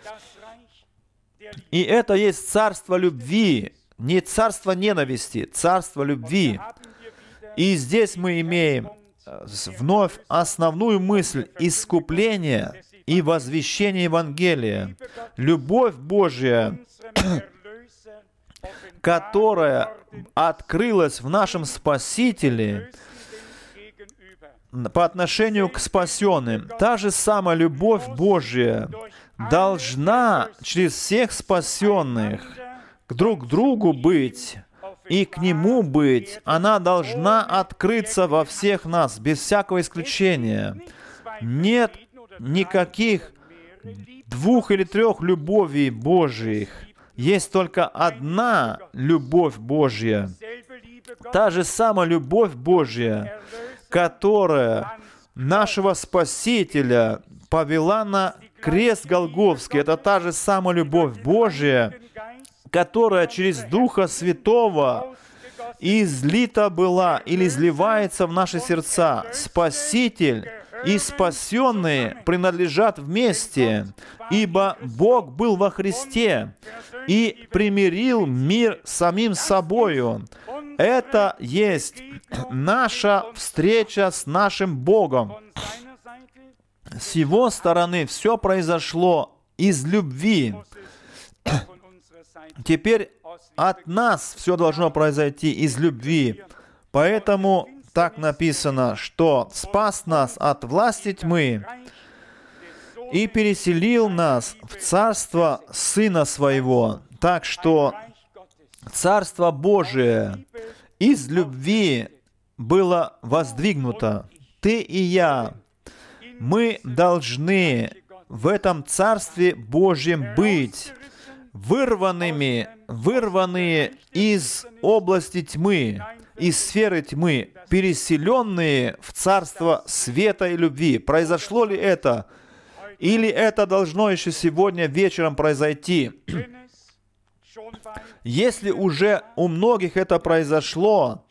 И это есть царство любви, не царство ненависти, царство любви. И здесь мы имеем вновь основную мысль искупления и возвещения Евангелия. Любовь Божья, которая открылась в нашем Спасителе по отношению к спасенным. Та же самая любовь Божья должна через всех спасенных друг к другу быть и к Нему быть. Она должна открыться во всех нас, без всякого исключения. Нет никаких 2 или 3 любовей Божьих. Есть только одна любовь Божья. Та же самая любовь Божья, которая нашего Спасителя повела на крест Голгофский. Это та же самая любовь Божья, которая через Духа Святого излита была или изливается в наши сердца. Спаситель и спасенные принадлежат вместе, ибо Бог был во Христе и примирил мир с самим собою. Это есть наша встреча с нашим Богом. С Его стороны все произошло из любви. Теперь от нас все должно произойти из любви. Поэтому так написано, что спас нас от власти тьмы и переселил нас в царство Сына Своего. Так что Царство Божие из любви было воздвигнуто. Ты и я, мы должны в этом Царстве Божьем быть вырванные из области тьмы, из сферы тьмы, переселенные в Царство света и любви. Произошло ли это? Или это должно еще сегодня вечером произойти? Если уже у многих это произошло,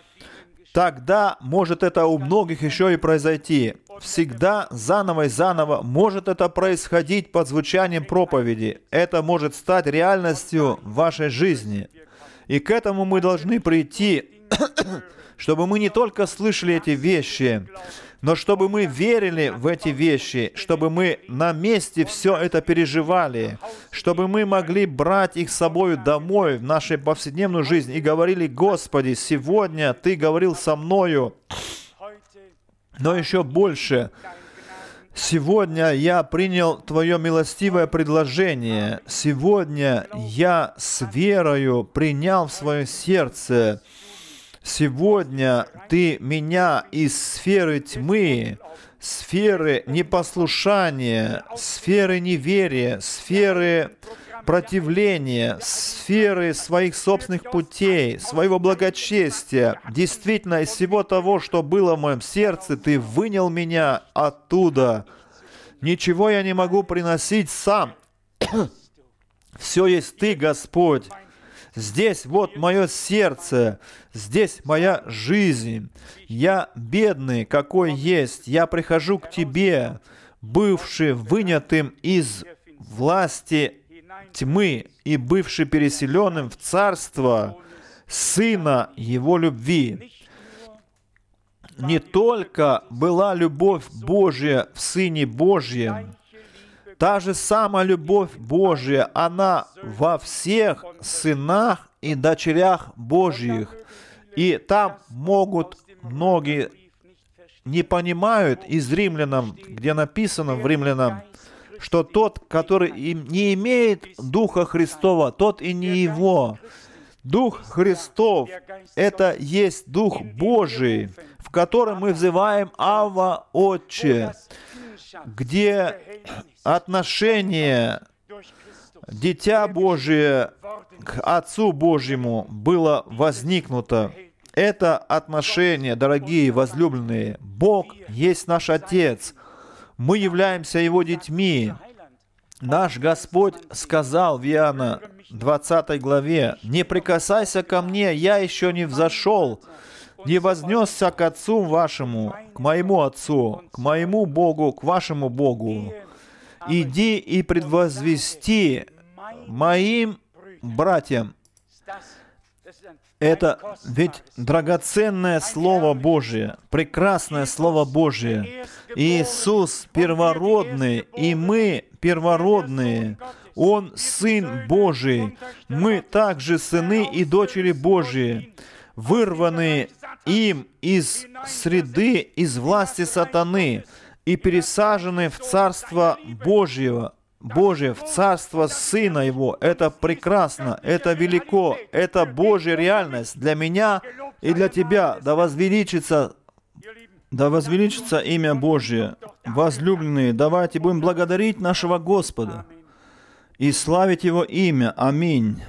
тогда может это у многих еще и произойти. Всегда заново и заново может это происходить под звучанием проповеди. Это может стать реальностью в вашей жизни. И к этому мы должны прийти, чтобы мы не только слышали эти вещи, но чтобы мы верили в эти вещи, чтобы мы на месте все это переживали, чтобы мы могли брать их с собой домой в нашу повседневную жизнь и говорили: «Господи, сегодня Ты говорил со мною, но еще больше. Сегодня я принял Твое милостивое предложение. Сегодня я с верою принял в свое сердце. Сегодня Ты меня из сферы тьмы, сферы непослушания, сферы неверия, сферы противления, сферы своих собственных путей, своего благочестия. Действительно, из всего того, что было в моем сердце, Ты вынял меня оттуда. Ничего я не могу приносить сам. Все есть Ты, Господь. Здесь вот мое сердце, здесь моя жизнь. Я бедный, какой есть. Я прихожу к Тебе, бывший вынятым из власти тьмы и бывший переселенным в царство Сына Его любви. Не только была любовь Божья в Сыне Божьем, та же самая любовь Божья, она во всех сынах и дочерях Божьих. И там могут многие не понимают из Римлянам, где написано в Римлянам, что тот, который не имеет Духа Христова, тот и не его. Дух Христов — это есть Дух Божий, в котором мы взываем «Авва, Отче», где отношение Дитя Божие к Отцу Божьему было возникнуто. Это отношение, дорогие возлюбленные, Бог есть наш Отец. Мы являемся Его детьми. Наш Господь сказал в Иоанна 20 главе: «Не прикасайся ко мне, я еще не взошел, не вознесся к Отцу вашему, к моему Отцу, к моему Богу, к вашему Богу. Иди и предвозвести моим братьям». Это ведь драгоценное Слово Божие, прекрасное Слово Божие. Иисус первородный, и мы первородные. Он Сын Божий. Мы также сыны и дочери Божьи, вырванные им из среды, из власти сатаны и пересажены в Царство Божье, в Царство Сына Его. Это прекрасно, это велико, это Божья реальность для меня и для тебя. Да возвеличится имя Божье. Возлюбленные, давайте будем благодарить нашего Господа и славить Его имя. Аминь.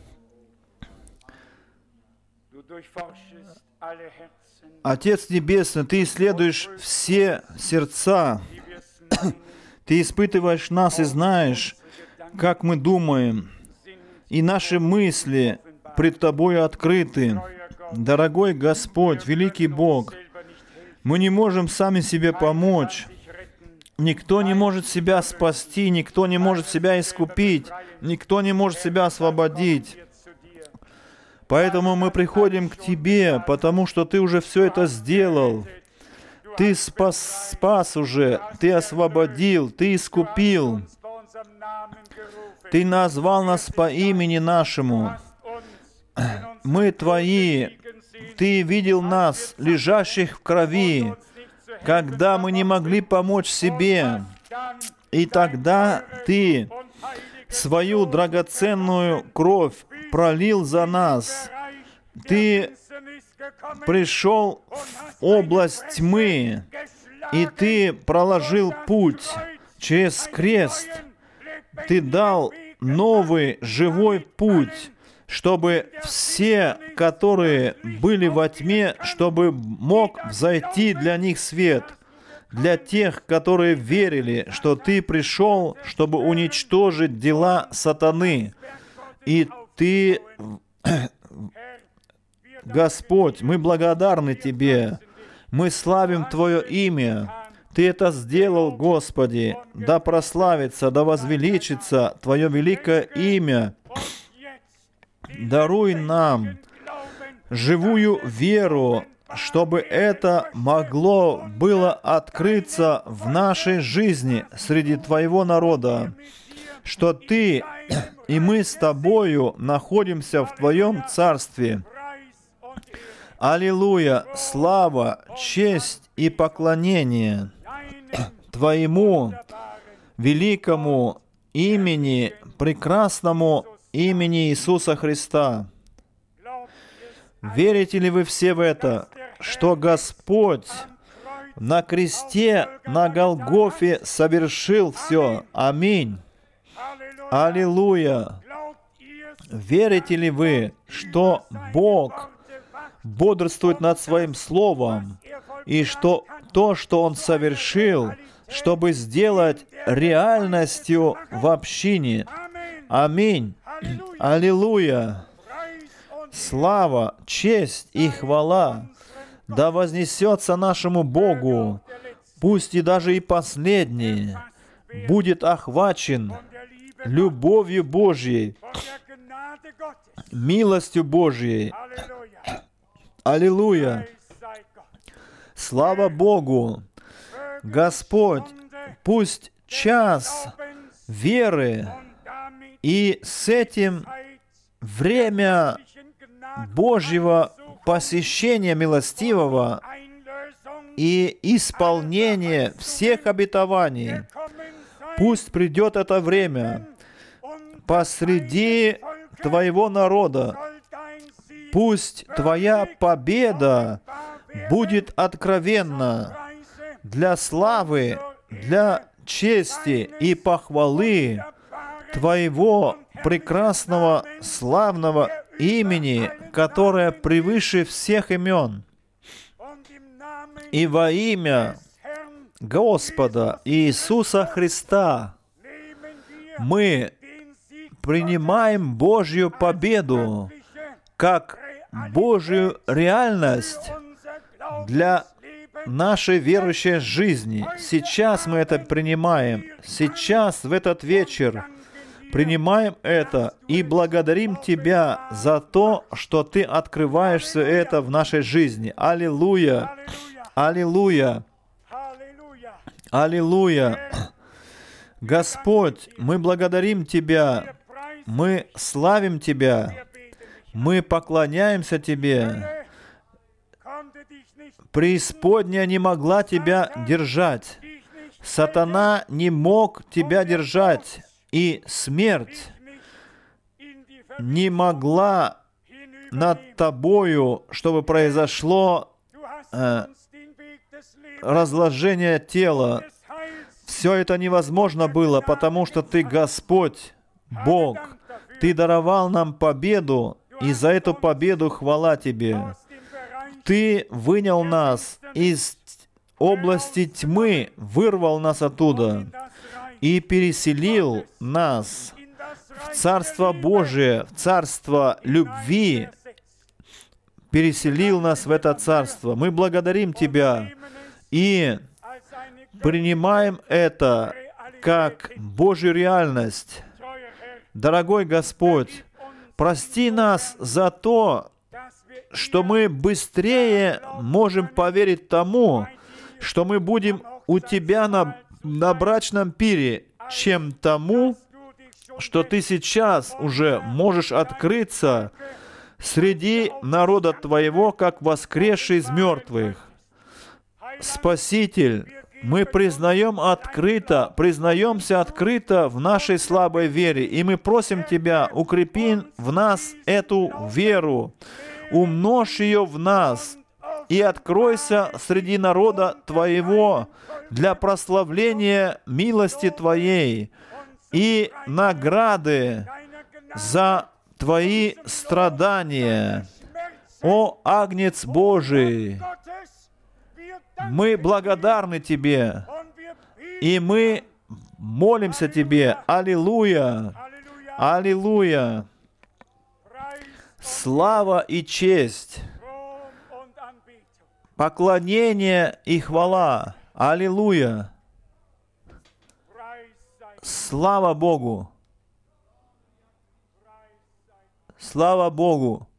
Отец Небесный, Ты исследуешь все сердца. Ты испытываешь нас и знаешь, как мы думаем. И наши мысли пред Тобою открыты. Дорогой Господь, великий Бог, мы не можем сами себе помочь. Никто не может себя спасти, никто не может себя искупить, никто не может себя освободить. Поэтому мы приходим к Тебе, потому что Ты уже все это сделал. Ты спас уже, Ты освободил, Ты искупил. Ты назвал нас по имени нашему. Мы Твои Ты видел нас, лежащих в крови, когда мы не могли помочь себе. И тогда Ты свою драгоценную кровь пролил за нас. Ты пришел в область тьмы, и Ты проложил путь через крест. Ты дал новый живой путь, чтобы все, которые были во тьме, чтобы мог взойти для них свет. Для тех, которые верили, что Ты пришел, чтобы уничтожить дела сатаны. И Ты, Господь, мы благодарны Тебе. Мы славим Твое имя. Ты это сделал, Господи. Да прославится, да возвеличится Твое великое имя. Даруй нам живую веру, чтобы это могло было открыться в нашей жизни среди Твоего народа, что Ты и мы с Тобою находимся в Твоем Царстве. Аллилуйя! Слава, честь и поклонение Твоему великому имени, прекрасному имени Иисуса Христа. Верите ли вы все в это, что Господь на кресте, на Голгофе совершил все? Аминь. Аллилуйя. Верите ли вы, что Бог бодрствует над Своим Словом, и что то, что Он совершил, чтобы сделать реальностью в общине? Аминь. Аллилуйя. Слава, честь и хвала да вознесется нашему Богу, пусть и даже и последний будет охвачен любовью Божьей, милостью Божьей. Аллилуйя! Слава Богу! Господь, пусть час веры и с этим время Божьего посещения милостивого и исполнения всех обетований, пусть придет это время посреди Твоего народа. Пусть Твоя победа будет откровенна для славы, для чести и похвалы Твоего прекрасного, славного имени, которое превыше всех имен. И во имя Господа Иисуса Христа мы принимаем Божью победу как Божью реальность для нашей верующей жизни. Сейчас мы это принимаем. Сейчас, в этот вечер, принимаем это и благодарим Тебя за то, что Ты открываешь все это в нашей жизни. Аллилуйя! Аллилуйя! Аллилуйя! Господь, мы благодарим Тебя, мы славим Тебя, мы поклоняемся Тебе. Преисподняя не могла Тебя держать. Сатана не мог Тебя держать. И смерть не могла над Тобою, чтобы произошло разложение тела. Все это невозможно было, потому что Ты Господь, Бог. Ты даровал нам победу, и за эту победу хвала Тебе. Ты вынял нас из области тьмы, вырвал нас оттуда и переселил нас в Царство Божие, в Царство любви, переселил нас в это Царство. Мы благодарим Тебя и принимаем это как Божью реальность. Дорогой Господь, прости нас за то, что мы быстрее можем поверить тому, что мы будем у Тебя на брачном пире, чем тому, что Ты сейчас уже можешь открыться среди народа Твоего, как воскресший из мертвых. Спаситель, мы признаемся открыто в нашей слабой вере, и мы просим Тебя, укрепи в нас эту веру, умножь ее в нас, и откройся среди народа Твоего для прославления милости Твоей и награды за Твои страдания. О, Агнец Божий! Мы благодарны Тебе, и мы молимся Тебе. Аллилуйя! Аллилуйя! Слава и честь, поклонение и хвала. Аллилуйя! Слава Богу! Слава Богу!